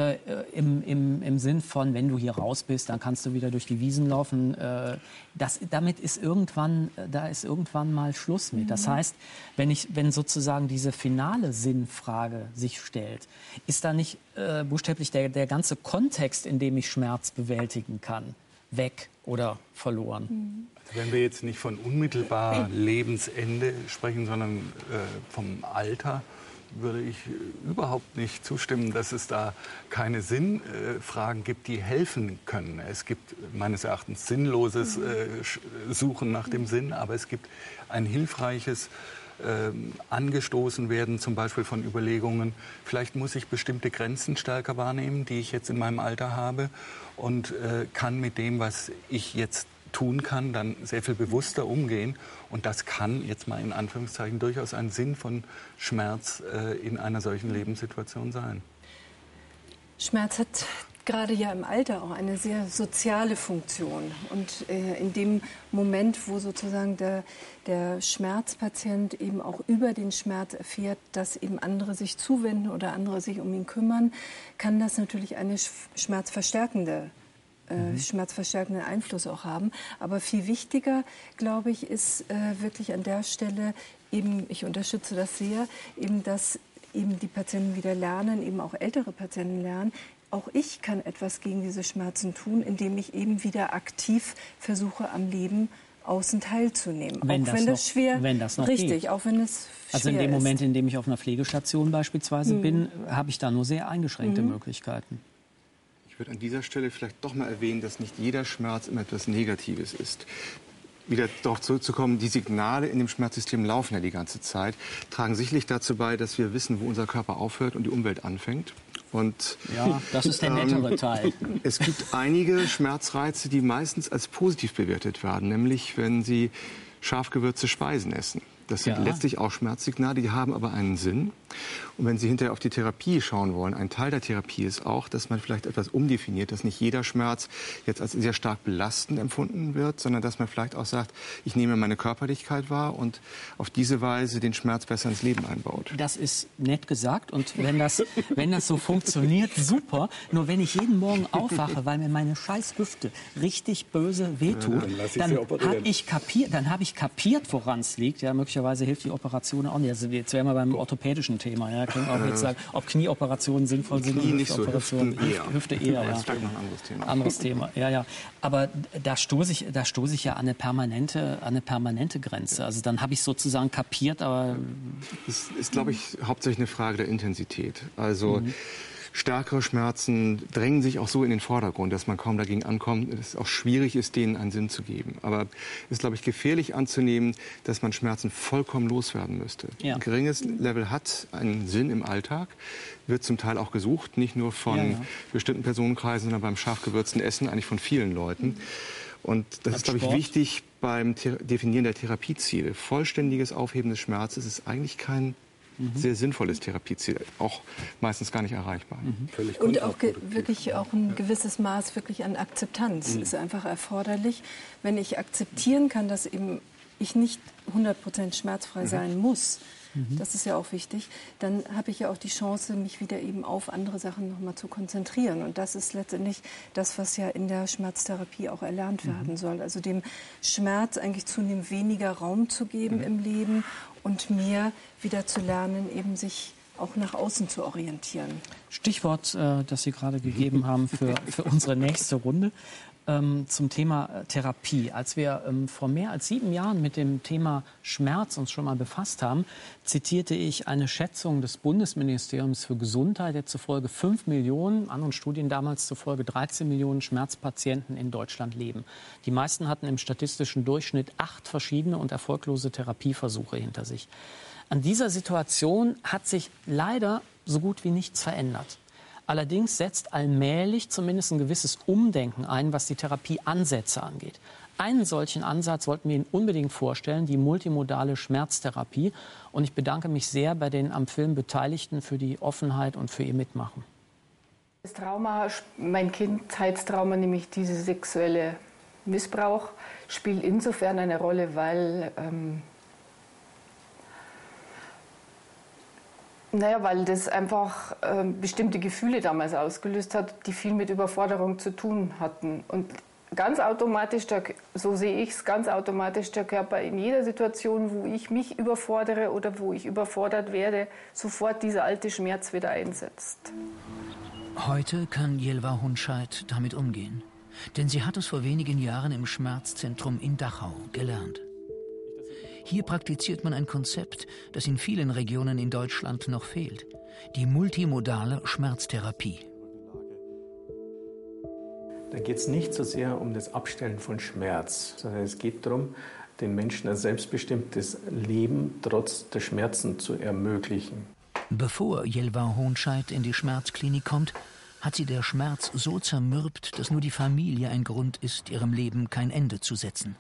im Sinn von, wenn du hier raus bist, dann kannst du wieder durch die Wiesen laufen. Damit ist irgendwann mal Schluss mit. Das heißt, wenn sozusagen diese finale Sinnfrage sich stellt, ist da nicht buchstäblich der ganze Kontext, in dem ich Schmerz bewältigen kann, weg oder verloren? Wenn wir jetzt nicht von unmittelbar Lebensende sprechen, sondern vom Alter, würde ich überhaupt nicht zustimmen, dass es da keine Sinnfragen gibt, die helfen können. Es gibt meines Erachtens sinnloses Suchen nach dem Sinn, aber es gibt ein hilfreiches angestoßen werden, zum Beispiel von Überlegungen, vielleicht muss ich bestimmte Grenzen stärker wahrnehmen, die ich jetzt in meinem Alter habe und kann mit dem, was ich jetzt tun kann, dann sehr viel bewusster umgehen. Und das kann jetzt mal in Anführungszeichen durchaus ein Sinn von Schmerz in einer solchen Lebenssituation sein. Schmerz hat gerade ja im Alter auch eine sehr soziale Funktion. Und in dem Moment, wo sozusagen der Schmerzpatient eben auch über den Schmerz erfährt, dass eben andere sich zuwenden oder andere sich um ihn kümmern, kann das natürlich eine schmerzverstärkenden Einfluss auch haben. Aber viel wichtiger, glaube ich, ist wirklich an der Stelle eben, ich unterstütze das sehr, eben, dass eben die Patienten wieder lernen, eben auch ältere Patienten lernen, auch ich kann etwas gegen diese Schmerzen tun, indem ich eben wieder aktiv versuche, am Leben außen teilzunehmen. Wenn das noch geht. Auch wenn es schwer Also in dem Moment, in dem ich auf einer Pflegestation beispielsweise bin, habe ich da nur sehr eingeschränkte Möglichkeiten. Ich würde an dieser Stelle vielleicht doch mal erwähnen, dass nicht jeder Schmerz immer etwas Negatives ist. Wieder darauf zurückzukommen, die Signale in dem Schmerzsystem laufen ja die ganze Zeit, tragen sicherlich dazu bei, dass wir wissen, wo unser Körper aufhört und die Umwelt anfängt. Und, ja, das ist der nettere Teil. Es gibt einige Schmerzreize, die meistens als positiv bewertet werden, nämlich wenn Sie scharf gewürzte Speisen essen. Das sind letztlich auch Schmerzsignale, die haben aber einen Sinn. Und wenn Sie hinterher auf die Therapie schauen wollen, ein Teil der Therapie ist auch, dass man vielleicht etwas umdefiniert, dass nicht jeder Schmerz jetzt als sehr stark belastend empfunden wird, sondern dass man vielleicht auch sagt, ich nehme meine Körperlichkeit wahr und auf diese Weise den Schmerz besser ins Leben einbaut. Das ist nett gesagt und wenn das so funktioniert, super. Nur wenn ich jeden Morgen aufwache, weil mir meine scheiß Hüfte richtig böse wehtut, dann habe ich kapiert, woran es liegt. Ja, möglicherweise hilft die Operation auch nicht. Also jetzt wären wir beim orthopädischen Thema. Ja, können wir auch jetzt sagen, ob Knieoperationen sinnvoll sind. Knie nicht so, Hüfte eher. Das ist vielleicht noch ein anderes Thema. Anderes Thema, ja. Aber da stoße ich ja an eine permanente Grenze. Also dann habe ich sozusagen kapiert, aber... Das ist, glaube ich, hauptsächlich eine Frage der Intensität. Also stärkere Schmerzen drängen sich auch so in den Vordergrund, dass man kaum dagegen ankommt, dass es auch schwierig ist, denen einen Sinn zu geben. Aber es ist, glaube ich, gefährlich anzunehmen, dass man Schmerzen vollkommen loswerden müsste. Ja. Ein geringes Level hat einen Sinn im Alltag, wird zum Teil auch gesucht, nicht nur von bestimmten Personenkreisen, sondern beim scharf gewürzten Essen eigentlich von vielen Leuten. Und das ist, glaube ich, wichtig beim Definieren der Therapieziele. Vollständiges Aufheben des Schmerzes ist eigentlich kein sehr sinnvolles Therapieziel, auch meistens gar nicht erreichbar. Und auch wirklich auch ein gewisses Maß wirklich an Akzeptanz ist einfach erforderlich. Wenn ich akzeptieren kann, dass eben ich nicht 100% schmerzfrei sein muss, das ist ja auch wichtig, dann habe ich ja auch die Chance, mich wieder eben auf andere Sachen nochmal zu konzentrieren. Und das ist letztendlich das, was ja in der Schmerztherapie auch erlernt werden soll. Also dem Schmerz eigentlich zunehmend weniger Raum zu geben im Leben und mehr wieder zu lernen, eben sich auch nach außen zu orientieren. Stichwort, das Sie gerade gegeben haben für unsere nächste Runde. Zum Thema Therapie. Als wir vor mehr als 7 Jahren mit dem Thema Schmerz uns schon mal befasst haben, zitierte ich eine Schätzung des Bundesministeriums für Gesundheit, der zufolge 5 Millionen, anderen Studien damals zufolge 13 Millionen Schmerzpatienten in Deutschland leben. Die meisten hatten im statistischen Durchschnitt 8 verschiedene und erfolglose Therapieversuche hinter sich. An dieser Situation hat sich leider so gut wie nichts verändert. Allerdings setzt allmählich zumindest ein gewisses Umdenken ein, was die Therapieansätze angeht. Einen solchen Ansatz wollten wir Ihnen unbedingt vorstellen, die multimodale Schmerztherapie. Und ich bedanke mich sehr bei den am Film Beteiligten für die Offenheit und für ihr Mitmachen. Das Trauma, mein Kindheitstrauma, nämlich dieser sexuelle Missbrauch, spielt insofern eine Rolle, weil weil das einfach bestimmte Gefühle damals ausgelöst hat, die viel mit Überforderung zu tun hatten. Und ganz automatisch, so sehe ich es, ganz automatisch der Körper in jeder Situation, wo ich mich überfordere oder wo ich überfordert werde, sofort dieser alte Schmerz wieder einsetzt. Heute kann Jelva Hundscheid damit umgehen. Denn sie hat es vor wenigen Jahren im Schmerzzentrum in Dachau gelernt. Hier praktiziert man ein Konzept, das in vielen Regionen in Deutschland noch fehlt. Die multimodale Schmerztherapie. Da geht es nicht so sehr um das Abstellen von Schmerz, sondern es geht darum, den Menschen ein selbstbestimmtes Leben trotz der Schmerzen zu ermöglichen. Bevor Jelva Hundscheid in die Schmerzklinik kommt, hat sie der Schmerz so zermürbt, dass nur die Familie ein Grund ist, ihrem Leben kein Ende zu setzen.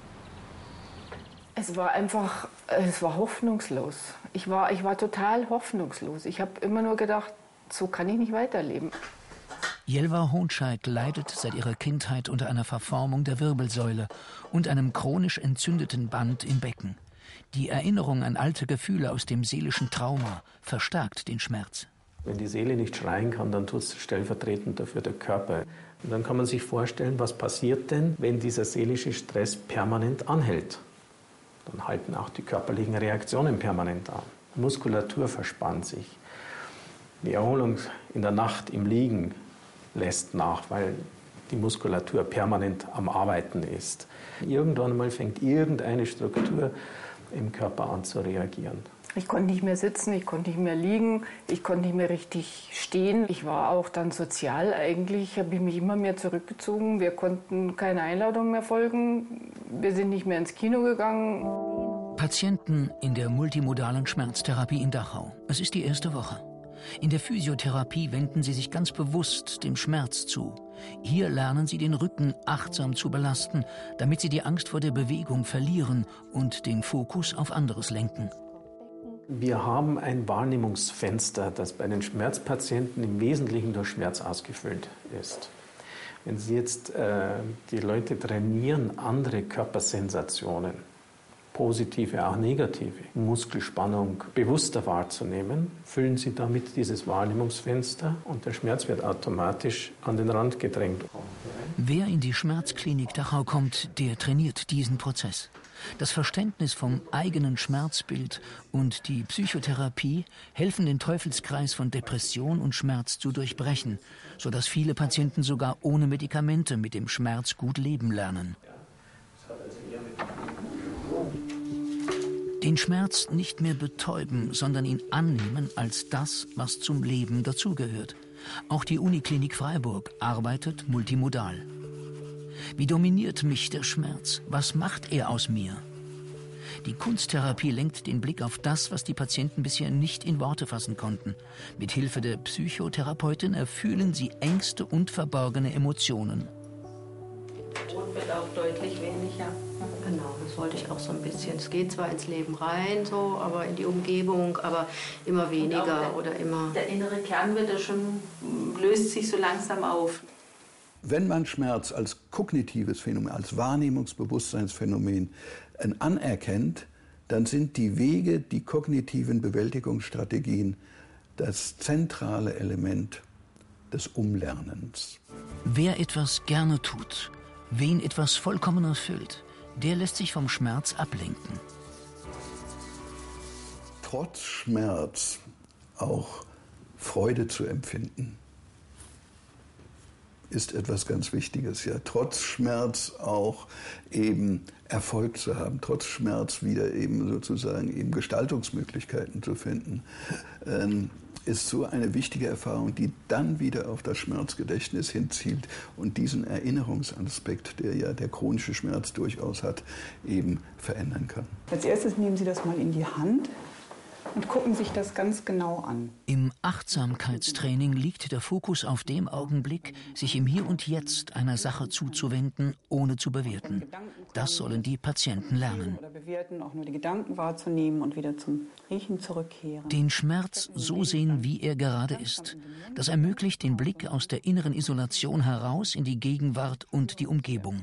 Es war hoffnungslos. Ich war total hoffnungslos. Ich habe immer nur gedacht, so kann ich nicht weiterleben. Jelva Hundscheid leidet seit ihrer Kindheit unter einer Verformung der Wirbelsäule und einem chronisch entzündeten Band im Becken. Die Erinnerung an alte Gefühle aus dem seelischen Trauma verstärkt den Schmerz. Wenn die Seele nicht schreien kann, dann tut es stellvertretend dafür der Körper. Und dann kann man sich vorstellen, was passiert denn, wenn dieser seelische Stress permanent anhält. Dann halten auch die körperlichen Reaktionen permanent an. Muskulatur verspannt sich. Die Erholung in der Nacht im Liegen lässt nach, weil die Muskulatur permanent am Arbeiten ist. Irgendwann mal fängt irgendeine Struktur im Körper an zu reagieren. Ich konnte nicht mehr sitzen, ich konnte nicht mehr liegen, ich konnte nicht mehr richtig stehen. Ich war auch dann sozial eigentlich, habe ich mich immer mehr zurückgezogen. Wir konnten keine Einladung mehr folgen, wir sind nicht mehr ins Kino gegangen. Patienten in der multimodalen Schmerztherapie in Dachau. Es ist die erste Woche. In der Physiotherapie wenden sie sich ganz bewusst dem Schmerz zu. Hier lernen sie den Rücken achtsam zu belasten, damit sie die Angst vor der Bewegung verlieren und den Fokus auf anderes lenken. Wir haben ein Wahrnehmungsfenster, das bei den Schmerzpatienten im Wesentlichen durch Schmerz ausgefüllt ist. Wenn Sie jetzt die Leute trainieren, andere Körpersensationen, positive, auch negative, Muskelspannung bewusster wahrzunehmen, füllen Sie damit dieses Wahrnehmungsfenster und der Schmerz wird automatisch an den Rand gedrängt. Wer in die Schmerzklinik Dachau kommt, der trainiert diesen Prozess. Das Verständnis vom eigenen Schmerzbild und die Psychotherapie helfen, den Teufelskreis von Depression und Schmerz zu durchbrechen, sodass viele Patienten sogar ohne Medikamente mit dem Schmerz gut leben lernen. Den Schmerz nicht mehr betäuben, sondern ihn annehmen als das, was zum Leben dazugehört. Auch die Uniklinik Freiburg arbeitet multimodal. Wie dominiert mich der Schmerz? Was macht er aus mir? Die Kunsttherapie lenkt den Blick auf das, was die Patienten bisher nicht in Worte fassen konnten. Mit Hilfe der Psychotherapeutin erfühlen sie Ängste und verborgene Emotionen. wird auch deutlich weniger. Genau, das wollte ich auch so ein bisschen. Es geht zwar ins Leben rein, so, aber in die Umgebung, aber immer weniger oder immer. Der innere Kern wird ja schon, löst sich so langsam auf. Wenn man Schmerz als kognitives Phänomen, als Wahrnehmungsbewusstseinsphänomen anerkennt, dann sind die Wege, die kognitiven Bewältigungsstrategien das zentrale Element des Umlernens. Wer etwas gerne tut, wen etwas vollkommen erfüllt, der lässt sich vom Schmerz ablenken. Trotz Schmerz auch Freude zu empfinden, ist etwas ganz Wichtiges. Ja, trotz Schmerz auch eben Erfolg zu haben, trotz Schmerz wieder eben sozusagen eben Gestaltungsmöglichkeiten zu finden, ist so eine wichtige Erfahrung, die dann wieder auf das Schmerzgedächtnis hinzielt und diesen Erinnerungsaspekt, der ja der chronische Schmerz durchaus hat, eben verändern kann. Als erstes nehmen Sie das mal in die Hand und gucken sich das ganz genau an. Im Achtsamkeitstraining liegt der Fokus auf dem Augenblick, sich im Hier und Jetzt einer Sache zuzuwenden, ohne zu bewerten. Das sollen die Patienten lernen. Oder bewerten, auch nur die Gedanken wahrzunehmen und wieder zum Riechen zurückkehren. Den Schmerz so sehen, wie er gerade ist. Das ermöglicht den Blick aus der inneren Isolation heraus in die Gegenwart und die Umgebung.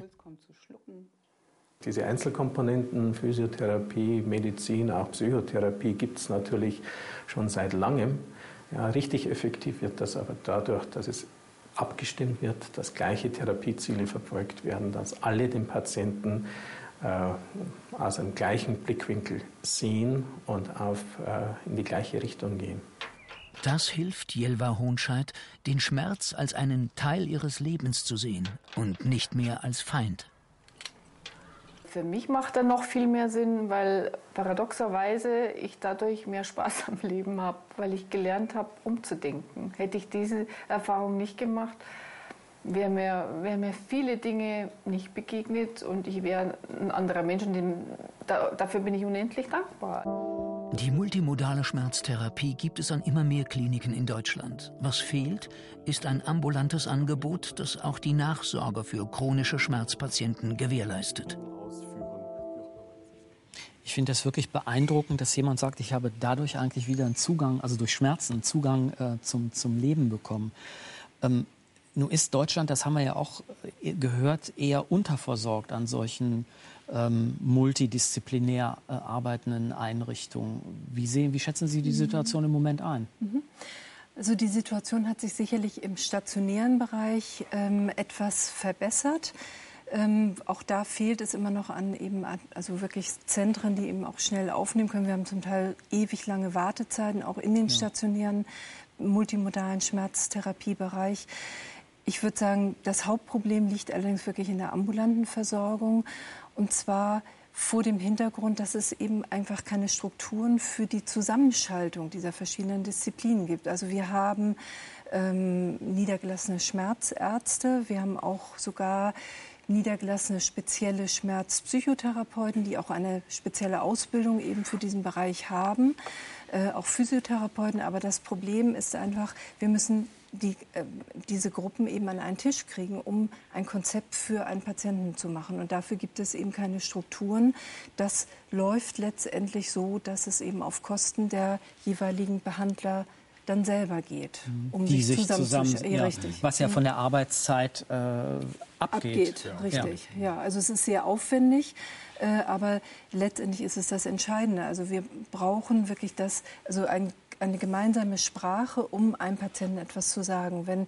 Diese Einzelkomponenten, Physiotherapie, Medizin, auch Psychotherapie gibt es natürlich schon seit langem. Ja, richtig effektiv wird das aber dadurch, dass es abgestimmt wird, dass gleiche Therapieziele verfolgt werden, dass alle den Patienten aus einem gleichen Blickwinkel sehen und in die gleiche Richtung gehen. Das hilft Jelva Honscheid, den Schmerz als einen Teil ihres Lebens zu sehen und nicht mehr als Feind. Für mich macht er noch viel mehr Sinn, weil paradoxerweise ich dadurch mehr Spaß am Leben habe, weil ich gelernt habe, umzudenken. Hätte ich diese Erfahrung nicht gemacht, wäre mir viele Dinge nicht begegnet und ich wäre ein anderer Mensch. Und dafür bin ich unendlich dankbar. Die multimodale Schmerztherapie gibt es an immer mehr Kliniken in Deutschland. Was fehlt, ist ein ambulantes Angebot, das auch die Nachsorge für chronische Schmerzpatienten gewährleistet. Ich finde es wirklich beeindruckend, dass jemand sagt, ich habe dadurch eigentlich wieder einen Zugang, also durch Schmerzen einen Zugang zum Leben bekommen. Nun ist Deutschland, das haben wir ja auch gehört, eher unterversorgt an solchen multidisziplinär arbeitenden Einrichtungen. Wie schätzen Sie die Situation im Moment ein? Also die Situation hat sich sicherlich im stationären Bereich etwas verbessert. Auch da fehlt es immer noch an also wirklich Zentren, die eben auch schnell aufnehmen können. Wir haben zum Teil ewig lange Wartezeiten, auch in den stationären multimodalen Schmerztherapiebereich. Ich würde sagen, das Hauptproblem liegt allerdings wirklich in der ambulanten Versorgung. Und zwar vor dem Hintergrund, dass es eben einfach keine Strukturen für die Zusammenschaltung dieser verschiedenen Disziplinen gibt. Also wir haben niedergelassene Schmerzärzte, wir haben auch sogar niedergelassene spezielle Schmerzpsychotherapeuten, die auch eine spezielle Ausbildung eben für diesen Bereich haben, auch Physiotherapeuten. Aber das Problem ist einfach, wir müssen diese Gruppen eben an einen Tisch kriegen, um ein Konzept für einen Patienten zu machen. Und dafür gibt es eben keine Strukturen. Das läuft letztendlich so, dass es eben auf Kosten der jeweiligen Behandler dann selber geht, um die sich zusammen ja, richtig. Was ja von der Arbeitszeit abgeht. Ja. Richtig, ja. Also es ist sehr aufwendig, aber letztendlich ist es das Entscheidende. Also wir brauchen wirklich eine gemeinsame Sprache, um einem Patienten etwas zu sagen. Wenn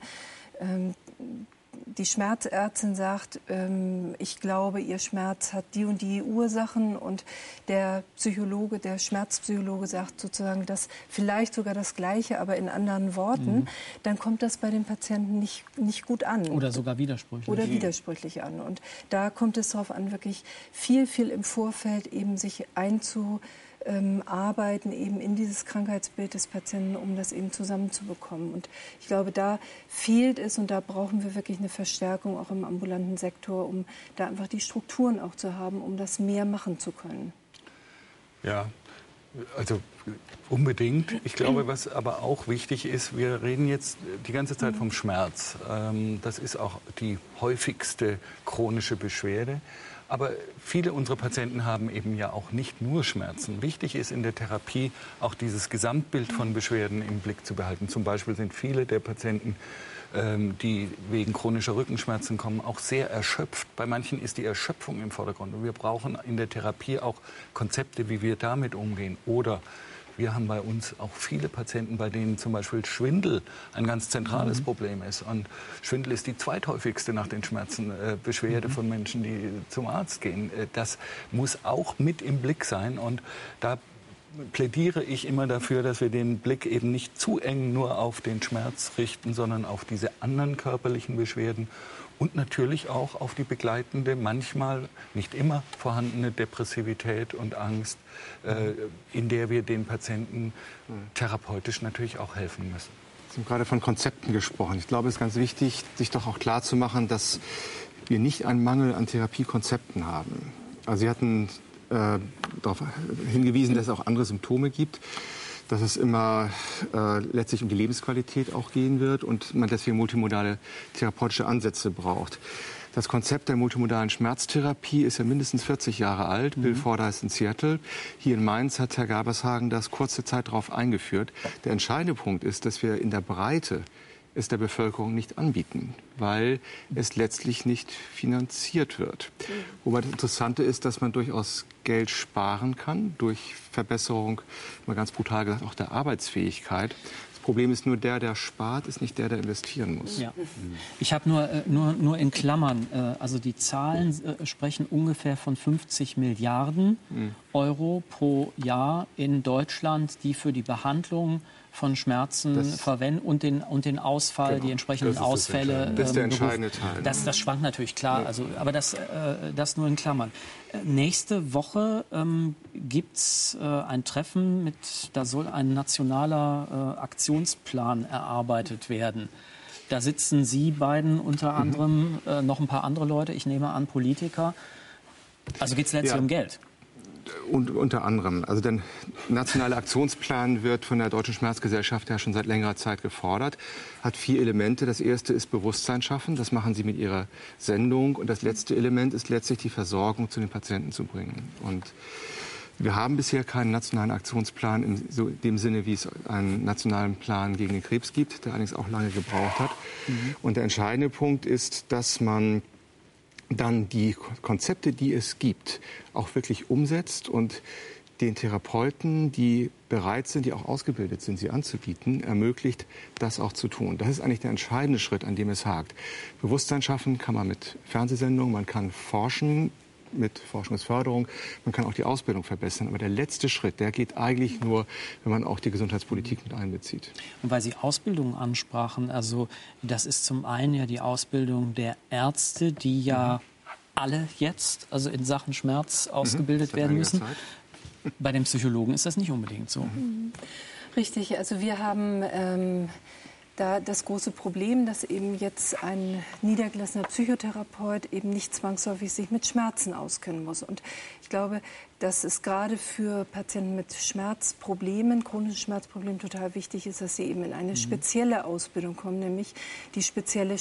die Schmerzärztin sagt, ich glaube, ihr Schmerz hat die und die Ursachen, und der Schmerzpsychologe sagt sozusagen das vielleicht sogar das Gleiche, aber in anderen Worten, dann kommt das bei den Patienten nicht gut an. Oder sogar widersprüchlich. Oder widersprüchlich an. Und da kommt es darauf an, wirklich viel im Vorfeld eben sich arbeiten eben in dieses Krankheitsbild des Patienten, um das eben zusammenzubekommen. Und ich glaube, da fehlt es, und da brauchen wir wirklich eine Verstärkung auch im ambulanten Sektor, um da einfach die Strukturen auch zu haben, um das mehr machen zu können. Ja, also Unbedingt. Ich glaube, was aber auch wichtig ist, wir reden jetzt die ganze Zeit vom Schmerz. Das ist auch die häufigste chronische Beschwerde. Aber viele unserer Patienten haben eben ja auch nicht nur Schmerzen. Wichtig ist in der Therapie auch dieses Gesamtbild von Beschwerden im Blick zu behalten. Zum Beispiel sind viele der Patienten, die wegen chronischer Rückenschmerzen kommen, auch sehr erschöpft. Bei manchen ist die Erschöpfung im Vordergrund. Und wir brauchen in der Therapie auch Konzepte, wie wir damit umgehen. Oder wir haben bei uns auch viele Patienten, bei denen zum Beispiel Schwindel ein ganz zentrales Problem ist. Und Schwindel ist die zweithäufigste nach den Schmerzen Beschwerde von Menschen, die zum Arzt gehen. Das muss auch mit im Blick sein. Und da plädiere ich immer dafür, dass wir den Blick eben nicht zu eng nur auf den Schmerz richten, sondern auf diese anderen körperlichen Beschwerden. Und natürlich auch auf die begleitende, manchmal, nicht immer vorhandene Depressivität und Angst, in der wir den Patienten therapeutisch natürlich auch helfen müssen. Sie haben gerade von Konzepten gesprochen. Ich glaube, es ist ganz wichtig, sich doch auch klar zu machen, dass wir nicht einen Mangel an Therapiekonzepten haben. Also Sie hatten darauf hingewiesen, dass es auch andere Symptome gibt, dass es immer letztlich um die Lebensqualität auch gehen wird und man deswegen multimodale therapeutische Ansätze braucht. Das Konzept der multimodalen Schmerztherapie ist ja mindestens 40 Jahre alt. Bill Fordyce in Seattle. Hier in Mainz hat Herr Gabershagen das kurze Zeit darauf eingeführt. Der entscheidende Punkt ist, dass wir in der Breite es der Bevölkerung nicht anbieten, weil es letztlich nicht finanziert wird. Wobei das Interessante ist, dass man durchaus Geld sparen kann durch Verbesserung, mal ganz brutal gesagt, auch der Arbeitsfähigkeit. Das Problem ist nur der spart, ist nicht der investieren muss. Ja. Ich habe nur in Klammern, also die Zahlen sprechen ungefähr von 50 Milliarden Euro pro Jahr in Deutschland, die für die Behandlung von Schmerzen verwenden und den Ausfall, die entsprechenden Ausfälle. Das ist der entscheidende Teil. Das schwankt natürlich, klar. Ja. Also, aber das nur in Klammern. Nächste Woche gibt es ein Treffen, da soll ein nationaler Aktionsplan erarbeitet werden. Da sitzen Sie beiden unter anderem, noch ein paar andere Leute, ich nehme an Politiker. Also geht es letztlich um Geld. Und unter anderem. Also der nationale Aktionsplan wird von der Deutschen Schmerzgesellschaft ja schon seit längerer Zeit gefordert. Hat 4 Elemente. Das erste ist Bewusstsein schaffen. Das machen Sie mit Ihrer Sendung. Und das letzte Element ist letztlich die Versorgung zu den Patienten zu bringen. Und wir haben bisher keinen nationalen Aktionsplan in dem Sinne, wie es einen nationalen Plan gegen den Krebs gibt, der allerdings auch lange gebraucht hat. Und der entscheidende Punkt ist, dass man dann die Konzepte, die es gibt, auch wirklich umsetzt und den Therapeuten, die bereit sind, die auch ausgebildet sind, sie anzubieten, ermöglicht, das auch zu tun. Das ist eigentlich der entscheidende Schritt, an dem es hakt. Bewusstsein schaffen kann man mit Fernsehsendungen, man kann forschen mit Forschungsförderung, man kann auch die Ausbildung verbessern. Aber der letzte Schritt, der geht eigentlich nur, wenn man auch die Gesundheitspolitik mit einbezieht. Und weil Sie Ausbildung ansprachen, also das ist zum einen ja die Ausbildung der Ärzte, die ja alle jetzt, also in Sachen Schmerz ausgebildet werden müssen. Bei den Psychologen ist das nicht unbedingt so. Richtig, also wir haben da das große Problem, dass eben jetzt ein niedergelassener Psychotherapeut eben nicht zwangsläufig sich mit Schmerzen auskennen muss. Und ich glaube, dass es gerade für Patienten mit Schmerzproblemen, chronischen Schmerzproblemen total wichtig ist, dass sie eben in eine spezielle Ausbildung kommen, nämlich die spezielle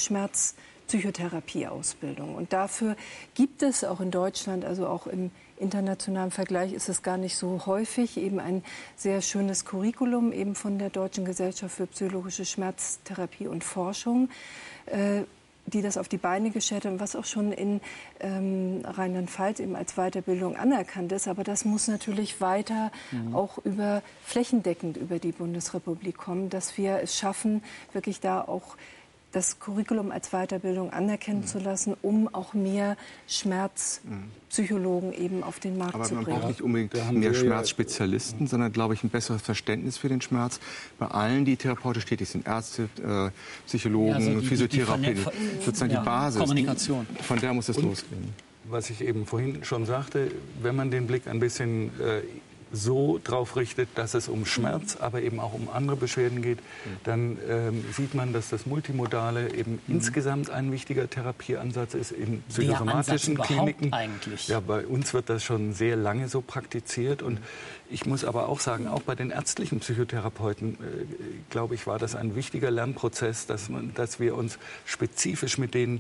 Schmerzpsychotherapieausbildung. Und dafür gibt es auch in Deutschland, also auch im internationalen Vergleich ist es gar nicht so häufig, eben ein sehr schönes Curriculum eben von der Deutschen Gesellschaft für psychologische Schmerztherapie und Forschung, die das auf die Beine gestellt haben, was auch schon in Rheinland-Pfalz eben als Weiterbildung anerkannt ist. Aber das muss natürlich weiter auch flächendeckend über die Bundesrepublik kommen, dass wir es schaffen, wirklich da auch das Curriculum als Weiterbildung anerkennen zu lassen, um auch mehr Schmerzpsychologen eben auf den Markt zu bringen. Aber man braucht nicht unbedingt mehr Schmerzspezialisten, sondern, glaube ich, ein besseres Verständnis für den Schmerz bei allen, die therapeutisch tätig sind. Ärzte, Psychologen, also Physiotherapeuten, sozusagen die Basis. Kommunikation. Von der muss es losgehen. Was ich eben vorhin schon sagte, wenn man den Blick ein bisschen so drauf richtet, dass es um Schmerz, aber eben auch um andere Beschwerden geht, dann sieht man, dass das Multimodale eben insgesamt ein wichtiger Therapieansatz ist in psychosomatischen Kliniken. Eigentlich. Ja, bei uns wird das schon sehr lange so praktiziert und ich muss aber auch sagen, auch bei den ärztlichen Psychotherapeuten, glaube ich, war das ein wichtiger Lernprozess, dass wir uns spezifisch mit den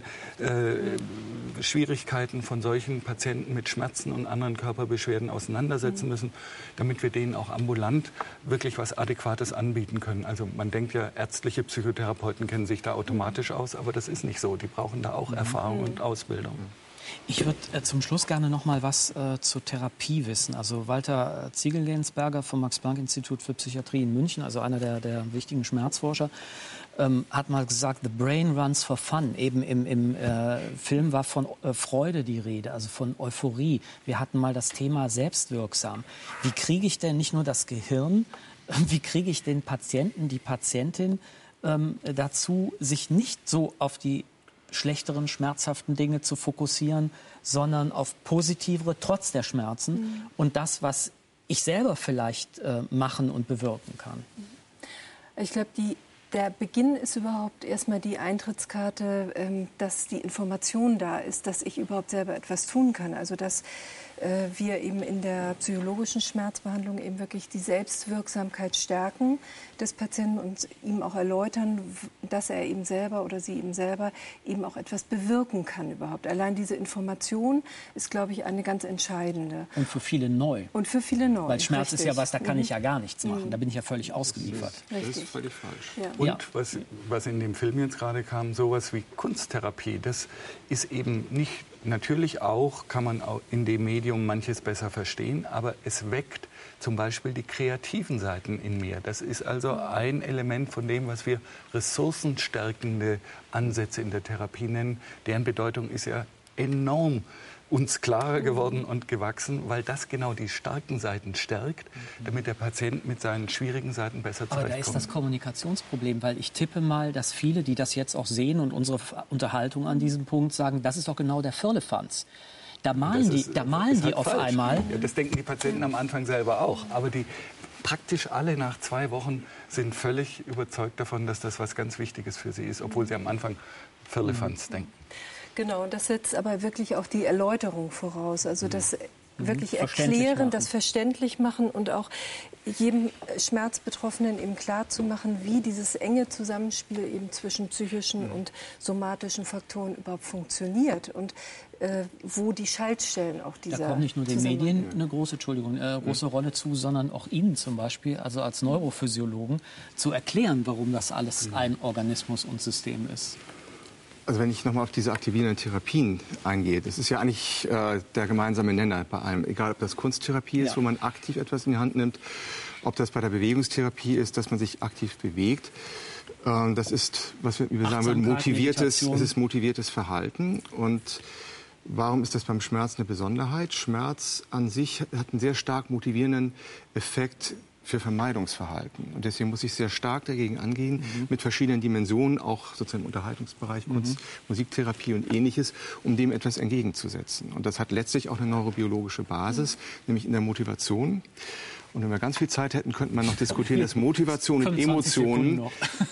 Schwierigkeiten von solchen Patienten mit Schmerzen und anderen Körperbeschwerden auseinandersetzen müssen, damit wir denen auch ambulant wirklich was Adäquates anbieten können. Also man denkt ja, ärztliche Psychotherapeuten kennen sich da automatisch aus, aber das ist nicht so. Die brauchen da auch Erfahrung und Ausbildung. Ich würde zum Schluss gerne noch mal was zur Therapie wissen. Also Walter Ziegel-Lehnsberger vom Max-Planck-Institut für Psychiatrie in München, also einer der wichtigen Schmerzforscher, hat mal gesagt, the brain runs for fun. Eben im Film war von Freude die Rede, also von Euphorie. Wir hatten mal das Thema selbstwirksam. Wie kriege ich denn nicht nur das Gehirn, wie kriege ich den Patienten, die Patientin dazu, sich nicht so auf die schlechteren, schmerzhaften Dinge zu fokussieren, sondern auf positivere, trotz der Schmerzen und das, was ich selber vielleicht machen und bewirken kann. Ich glaube, der Beginn ist überhaupt erstmal die Eintrittskarte, dass die Information da ist, dass ich überhaupt selber etwas tun kann. Also dass wir eben in der psychologischen Schmerzbehandlung eben wirklich die Selbstwirksamkeit stärken des Patienten und ihm auch erläutern, dass er eben selber oder sie eben selber eben auch etwas bewirken kann überhaupt. Allein diese Information ist, glaube ich, eine ganz entscheidende. Und für viele neu. Und für viele neu. Weil Schmerz ist ja was, da kann ich ja gar nichts machen. Da bin ich ja völlig ausgeliefert. Das ist völlig falsch. Ja. Und was in dem Film jetzt gerade kam, sowas wie Kunsttherapie, das ist eben nicht, natürlich auch, kann man auch in dem Medium manches besser verstehen, aber es weckt zum Beispiel die kreativen Seiten in mir. Das ist also ein Element von dem, was wir ressourcenstärkende Ansätze in der Therapie nennen. Deren Bedeutung ist ja enorm uns klarer geworden und gewachsen, weil das genau die starken Seiten stärkt, damit der Patient mit seinen schwierigen Seiten besser zurechtkommt. Aber da ist das Kommunikationsproblem, weil ich tippe mal, dass viele, die das jetzt auch sehen und unsere Unterhaltung an diesem Punkt sagen, das ist doch genau der Firlefanz. Da malen die auf falsch. einmal. Ja, das denken die Patienten am Anfang selber auch. Aber praktisch alle nach 2 Wochen sind völlig überzeugt davon, dass das was ganz Wichtiges für sie ist, obwohl sie am Anfang Firlefanz denken. Genau, und das setzt aber wirklich auch die Erläuterung voraus. Also das wirklich erklären, das verständlich machen und auch jedem Schmerzbetroffenen eben klar zu machen, wie dieses enge Zusammenspiel eben zwischen psychischen und somatischen Faktoren überhaupt funktioniert und wo die Schaltstellen auch dieser Da kommt nicht nur den Medien eine große Rolle zu, sondern auch Ihnen zum Beispiel, also als Neurophysiologen, zu erklären, warum das alles ein Organismus und System ist. Also wenn ich nochmal auf diese aktivierenden Therapien eingehe, das ist ja eigentlich der gemeinsame Nenner bei allem. Egal, ob das Kunsttherapie ist, wo man aktiv etwas in die Hand nimmt, ob das bei der Bewegungstherapie ist, dass man sich aktiv bewegt. Das ist, was wir sagen würden, motiviertes Verhalten. Und warum ist das beim Schmerz eine Besonderheit? Schmerz an sich hat einen sehr stark motivierenden Effekt für Vermeidungsverhalten. Und deswegen muss ich sehr stark dagegen angehen, mit verschiedenen Dimensionen, auch sozusagen im Unterhaltungsbereich, Kunst, Musiktherapie und Ähnliches, um dem etwas entgegenzusetzen. Und das hat letztlich auch eine neurobiologische Basis, nämlich in der Motivation. Und wenn wir ganz viel Zeit hätten, könnte man noch diskutieren, dass Motivation und Emotionen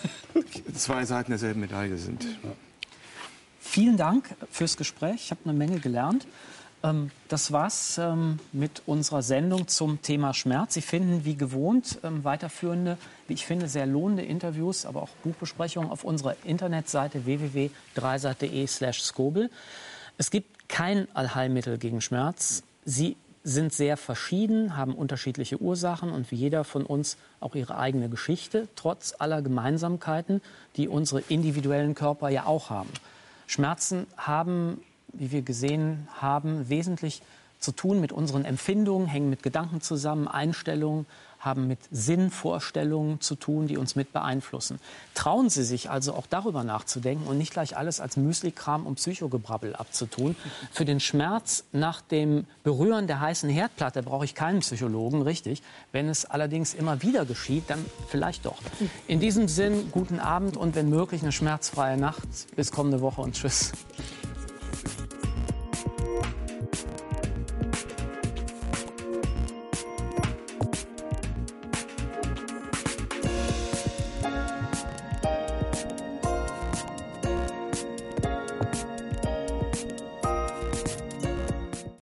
2 Seiten derselben Medaille sind. Vielen Dank fürs Gespräch. Ich habe eine Menge gelernt. Das war's mit unserer Sendung zum Thema Schmerz. Sie finden wie gewohnt weiterführende, wie ich finde, sehr lohnende Interviews, aber auch Buchbesprechungen auf unserer Internetseite www.dreisat.de/Skobel. Es gibt kein Allheilmittel gegen Schmerz. Sie sind sehr verschieden, haben unterschiedliche Ursachen und wie jeder von uns auch ihre eigene Geschichte, trotz aller Gemeinsamkeiten, die unsere individuellen Körper ja auch haben. Schmerzen haben, wie wir gesehen haben, wesentlich zu tun mit unseren Empfindungen, hängen mit Gedanken zusammen, Einstellungen, haben mit Sinnvorstellungen zu tun, die uns mit beeinflussen. Trauen Sie sich also auch darüber nachzudenken und nicht gleich alles als Müslikram und Psychogebrabbel abzutun. Für den Schmerz nach dem Berühren der heißen Herdplatte brauche ich keinen Psychologen, richtig. Wenn es allerdings immer wieder geschieht, dann vielleicht doch. In diesem Sinn, guten Abend und wenn möglich eine schmerzfreie Nacht. Bis kommende Woche und tschüss.